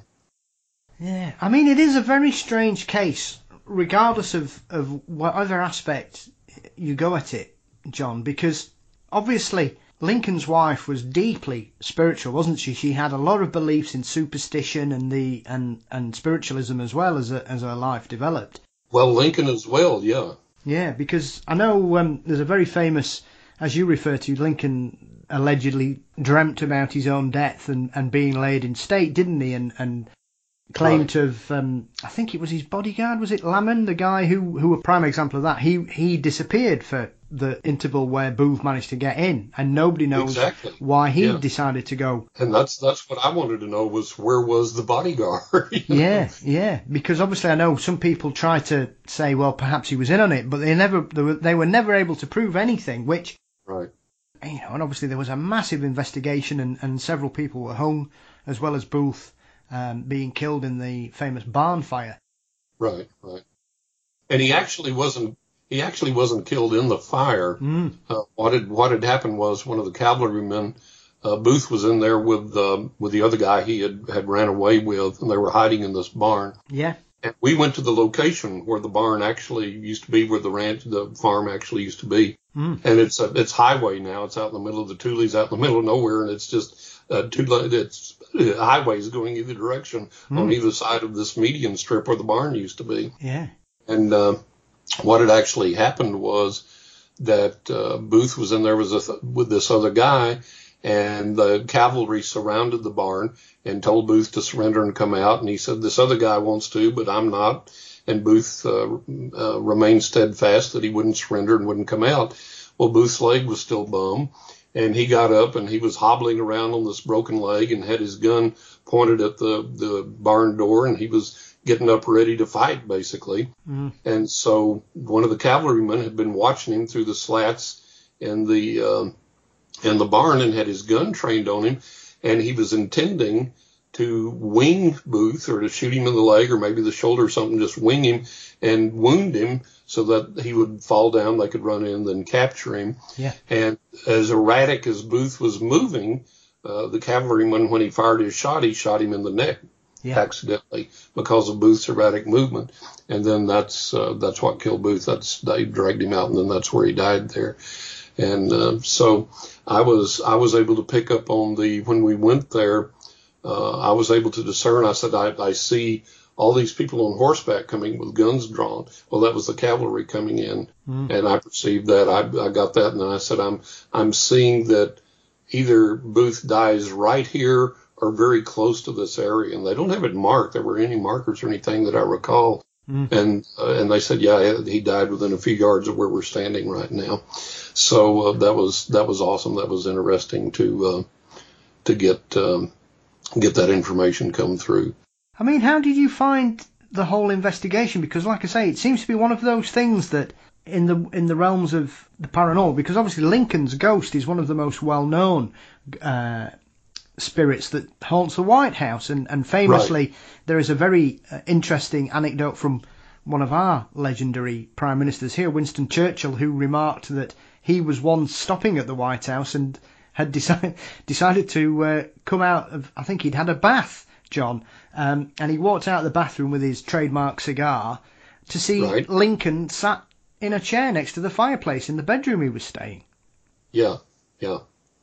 Yeah. I mean, it is a very strange case, regardless of, of whatever aspect you go at it, John, because obviously Lincoln's wife was deeply spiritual, wasn't she? She had a lot of beliefs in superstition and the and, and spiritualism as well as a, as her life developed. Well, Lincoln as well, yeah. Yeah, because I know um, there's a very famous, as you refer to, Lincoln allegedly dreamt about his own death and, and being laid in state, didn't he? And and claimed right. to have, um, I think it was his bodyguard, was it Lamon, the guy who, who a prime example of that? He he disappeared for the interval where Booth managed to get in, and nobody knows exactly. why he yeah. decided to go. And that's that's what I wanted to know was where was the bodyguard? you know? Yeah, yeah, because obviously I know some people try to say, well, perhaps he was in on it, but they never they were, they were never able to prove anything, which, right. you know, and obviously there was a massive investigation and, and several people were hung, as well as Booth um, being killed in the famous barn fire. Right, right. And he actually wasn't He actually wasn't killed in the fire. Mm. Uh, what had what had happened was one of the cavalrymen, uh, Booth was in there with uh, with the other guy he had, had ran away with, and they were hiding in this barn. Yeah. And we went to the location where the barn actually used to be, where the ranch, the farm actually used to be. Mm. And it's a, it's highway now. It's out in the middle of the Tules, out in the middle of nowhere, and it's just uh, two it's uh, highways going either direction mm. on either side of this median strip where the barn used to be. Yeah. And uh, what had actually happened was that uh, Booth was in there with this, with this other guy, and the cavalry surrounded the barn and told Booth to surrender and come out. And he said, this other guy wants to, but I'm not. And Booth uh, uh, remained steadfast that he wouldn't surrender and wouldn't come out. Well, Booth's leg was still bum, and he got up and he was hobbling around on this broken leg and had his gun pointed at the, the barn door, and he was getting up ready to fight, basically. Mm. And so one of the cavalrymen had been watching him through the slats in the uh, in the barn and had his gun trained on him, and he was intending to wing Booth or to shoot him in the leg or maybe the shoulder or something, just wing him and wound him so that he would fall down, they could run in, then capture him. Yeah. And as erratic as Booth was moving, uh, the cavalryman, when he fired his shot, he shot him in the neck. Yeah. Accidentally, because of Booth's erratic movement, and then that's uh, that's what killed Booth. That's they dragged him out, and then that's where he died there. And uh, so I was I was able to pick up on the when we went there. Uh, I was able to discern. I said I, I see all these people on horseback coming with guns drawn. Well, that was the cavalry coming in, mm. and I perceived that. I, I got that, and then I said I'm I'm seeing that either Booth dies right here are very close to this area, and they don't have it marked. There were any markers or anything that I recall. Mm. And uh, and they said, yeah, he died within a few yards of where we're standing right now. So uh, that was that was awesome. That was interesting to uh, to get um, get that information come through. I mean, how did you find the whole investigation? Because, like I say, it seems to be one of those things that in the in the realms of the paranormal, because obviously Lincoln's ghost is one of the most well known Uh, spirits that haunts the White House, and, and famously right. there is a very uh, interesting anecdote from one of our legendary prime ministers here, Winston Churchill, who remarked that he was once stopping at the White House and had decided decided to uh, come out of, I think he'd had a bath, John, um, and he walked out of the bathroom with his trademark cigar to see right. Lincoln sat in a chair next to the fireplace in the bedroom he was staying. Yeah, yeah.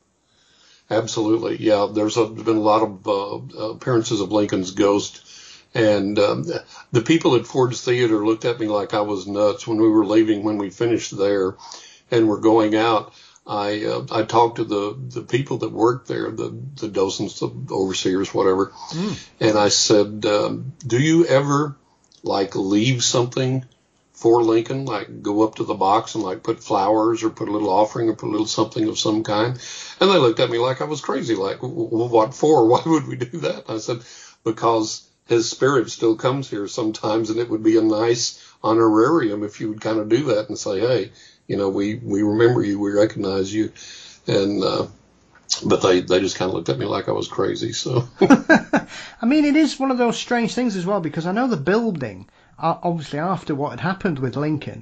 Absolutely, yeah. There's a, been a lot of uh, appearances of Lincoln's ghost, and um, the people at Ford's Theater looked at me like I was nuts when we were leaving. When we finished there, and we're going out, I uh, I talked to the, the people that worked there, the the docents, the overseers, whatever, mm. and I said, um, "Do you ever like leave something for Lincoln, like go up to the box and like put flowers or put a little offering or put a little something of some kind?" And they looked at me like I was crazy, like, well, what for? Why would we do that? I said, because his spirit still comes here sometimes, and it would be a nice honorarium if you would kind of do that and say, hey, you know, we, we remember you, we recognize you. And, uh, but they, they just kind of looked at me like I was crazy. So, I mean, it is one of those strange things as well, because I know the building, obviously after what had happened with Lincoln,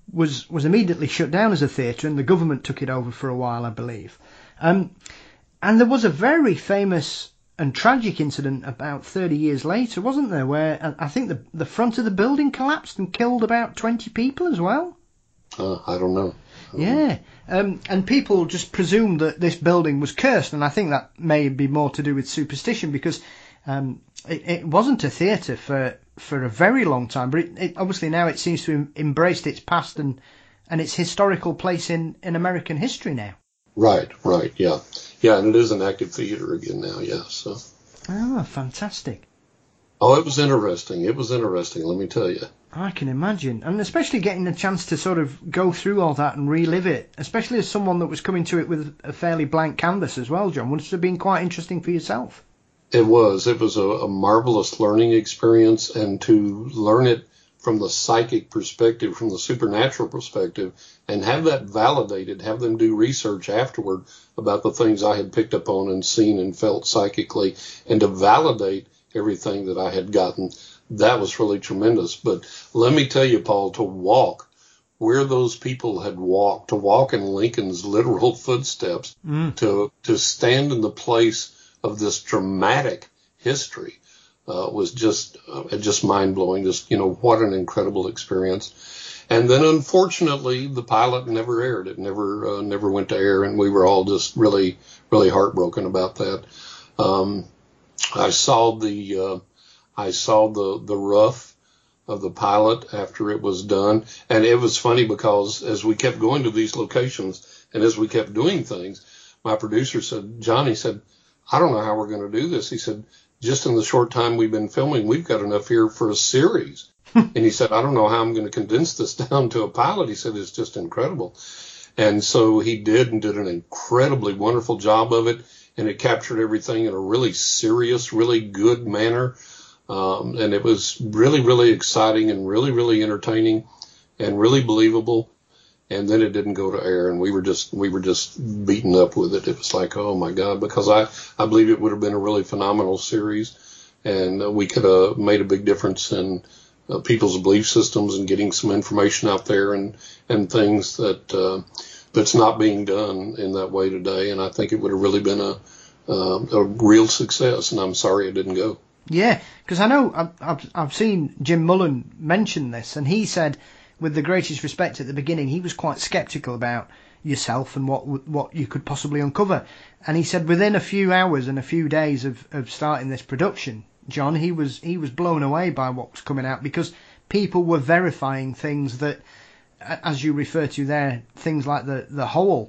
was was immediately shut down as a theatre, and the government took it over for a while, I believe. Um, and there was a very famous and tragic incident about thirty years later, wasn't there, where I think the the front of the building collapsed and killed about twenty people as well? Uh, I don't know. I don't yeah, know. Um, and people just presumed that this building was cursed, and I think that may be more to do with superstition, because um, it, it wasn't a theatre for for a very long time, but it, it, obviously now it seems to have embraced its past and, and its historical place in, in American history now. Right, right, yeah. Yeah, and it is an active theater again now, yeah. So. Oh, fantastic. Oh, it was interesting. It was interesting, let me tell you. I can imagine. And especially getting a chance to sort of go through all that and relive it, especially as someone that was coming to it with a fairly blank canvas as well, John. Would it have been quite interesting for yourself? It was. It was a, a marvelous learning experience, and to learn it from the psychic perspective, from the supernatural perspective, and have that validated, have them do research afterward about the things I had picked up on and seen and felt psychically, and to validate everything that I had gotten, that was really tremendous. But let me tell you, Paul, to walk where those people had walked, to walk in Lincoln's literal footsteps, mm. to to stand in the place of this dramatic history, uh, was just uh, just mind-blowing. Just, you know, what an incredible experience. And then, unfortunately, the pilot never aired. It never uh, never went to air, and we were all just really, really heartbroken about that. Um, I saw the uh, I saw the the rough of the pilot after it was done, and it was funny because as we kept going to these locations and as we kept doing things, my producer said, John, he said, I don't know how we're going to do this. He said, just in the short time we've been filming, we've got enough here for a series. And he said, I don't know how I'm going to condense this down to a pilot. He said, it's just incredible. And so he did, and did an incredibly wonderful job of it. And it captured everything in a really serious, really good manner. Um, and it was really, really exciting and really, really entertaining and really believable. And then it didn't go to air, and we were just we were just beaten up with it. It was like, oh my God, because I, I believe it would have been a really phenomenal series, and uh, we could have made a big difference in uh, people's belief systems and getting some information out there and and things that uh, that's not being done in that way today. And I think it would have really been a uh, a real success. And I'm sorry it didn't go. Yeah, because I know I've, I've I've seen Jim Mullen mention this, and he said, with the greatest respect at the beginning, he was quite sceptical about yourself and what what you could possibly uncover. And he said within a few hours and a few days of, of starting this production, John, he was he was blown away by what was coming out, because people were verifying things that, as you refer to there, things like the, the hole.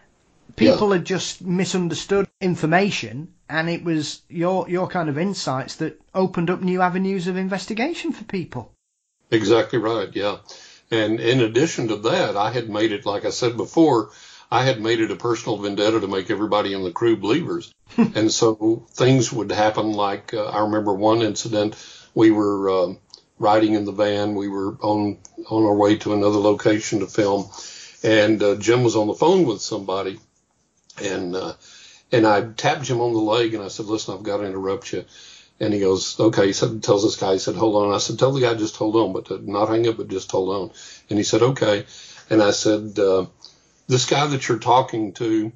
People yeah. had just misunderstood information, and it was your your kind of insights that opened up new avenues of investigation for people. Exactly right, yeah. And in addition to that, I had made it, like I said before, I had made it a personal vendetta to make everybody in the crew believers. And so things would happen like, uh, I remember one incident, we were um, riding in the van, we were on, on our way to another location to film, and uh, Jim was on the phone with somebody, and uh, and I tapped Jim on the leg, and I said, listen, I've got to interrupt you. And he goes, okay, he said, tells this guy, he said, hold on. I said, tell the guy, just hold on, but to not hang up, but just hold on. And he said, okay. And I said, uh, this guy that you're talking to,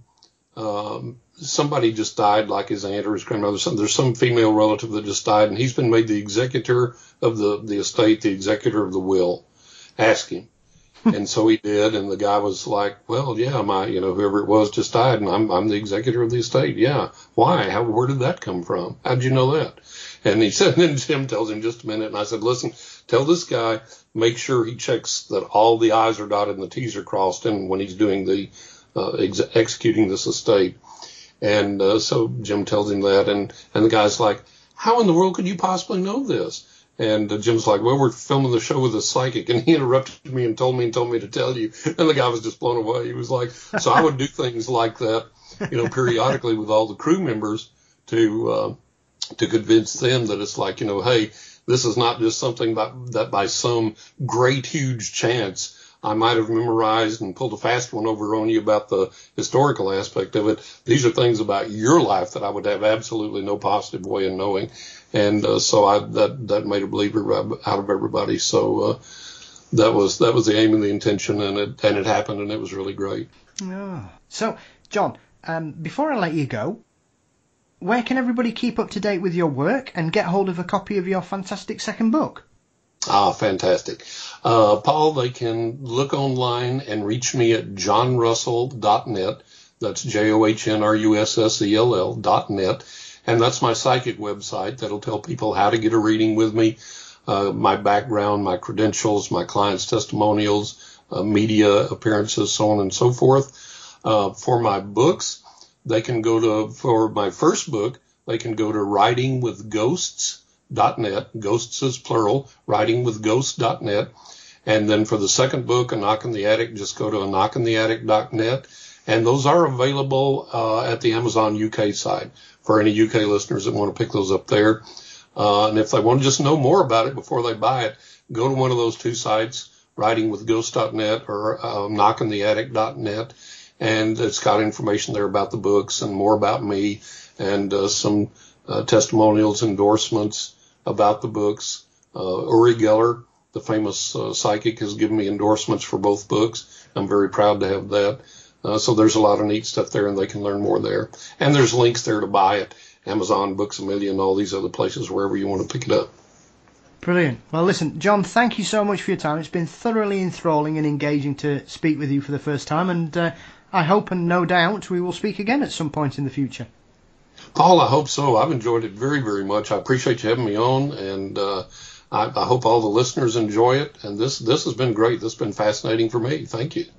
um, somebody just died, like his aunt or his grandmother. Some, there's some female relative that just died, and he's been made the executor of the, the estate, the executor of the will. Ask him. And so he did, and the guy was like, well, yeah, my, you know, whoever it was just died, and I'm, I'm the executor of the estate. Yeah. Why? How, where did that come from? How'd you know that? And he said, and then Jim tells him, just a minute. And I said, listen, tell this guy, make sure he checks that all the I's are dotted and the T's are crossed, and when he's doing the, uh, ex- executing this estate. And, uh, so Jim tells him that, and, and the guy's like, how in the world could you possibly know this? And uh, Jim's like, well, we're filming the show with a psychic. And he interrupted me and told me and told me to tell you. And the guy was just blown away. He was like, so I would do things like that, you know, periodically with all the crew members to, uh, to convince them that it's like, you know, hey, this is not just something by, that by some great, huge chance I might have memorized and pulled a fast one over on you about the historical aspect of it. These are things about your life that I would have absolutely no positive way of knowing. And uh, so I that that made a believer out of everybody. So uh, that was that was the aim and the intention, and it and it happened, and it was really great. Oh. So, John, um, before I let you go, where can everybody keep up to date with your work and get hold of a copy of your fantastic second book? Ah, fantastic. Uh, Paul, they can look online and reach me at john russell dot net. That's J O H N R U S S E L L dot net. And that's my psychic website that'll tell people how to get a reading with me, uh, my background, my credentials, my clients' testimonials, uh, media appearances, so on and so forth. Uh, for my books, they can go to, for my first book, they can go to writing with ghosts dot net. Ghosts is plural, writing with ghosts dot net. And then for the second book, A Knock in the Attic, just go to a knock in the attic dot net. And those are available uh, at the Amazon U K side for any U K listeners that want to pick those up there. Uh, and if they want to just know more about it before they buy it, go to one of those two sites, writing with ghosts dot net or uh, knock in the attic dot net. And it's got information there about the books and more about me and uh, some uh, testimonials, endorsements about the books. Uh, Uri Geller, the famous uh, psychic, has given me endorsements for both books. I'm very proud to have that. Uh, so there's a lot of neat stuff there, and they can learn more there. And there's links there to buy it, Amazon, Books A Million, all these other places, wherever you want to pick it up. Brilliant. Well, listen, John, thank you so much for your time. It's been thoroughly enthralling and engaging to speak with you for the first time, and uh, I hope and no doubt we will speak again at some point in the future. Paul, I hope so. I've enjoyed it very, very much. I appreciate you having me on, and uh, I, I hope all the listeners enjoy it. And this, this has been great. This has been fascinating for me. Thank you.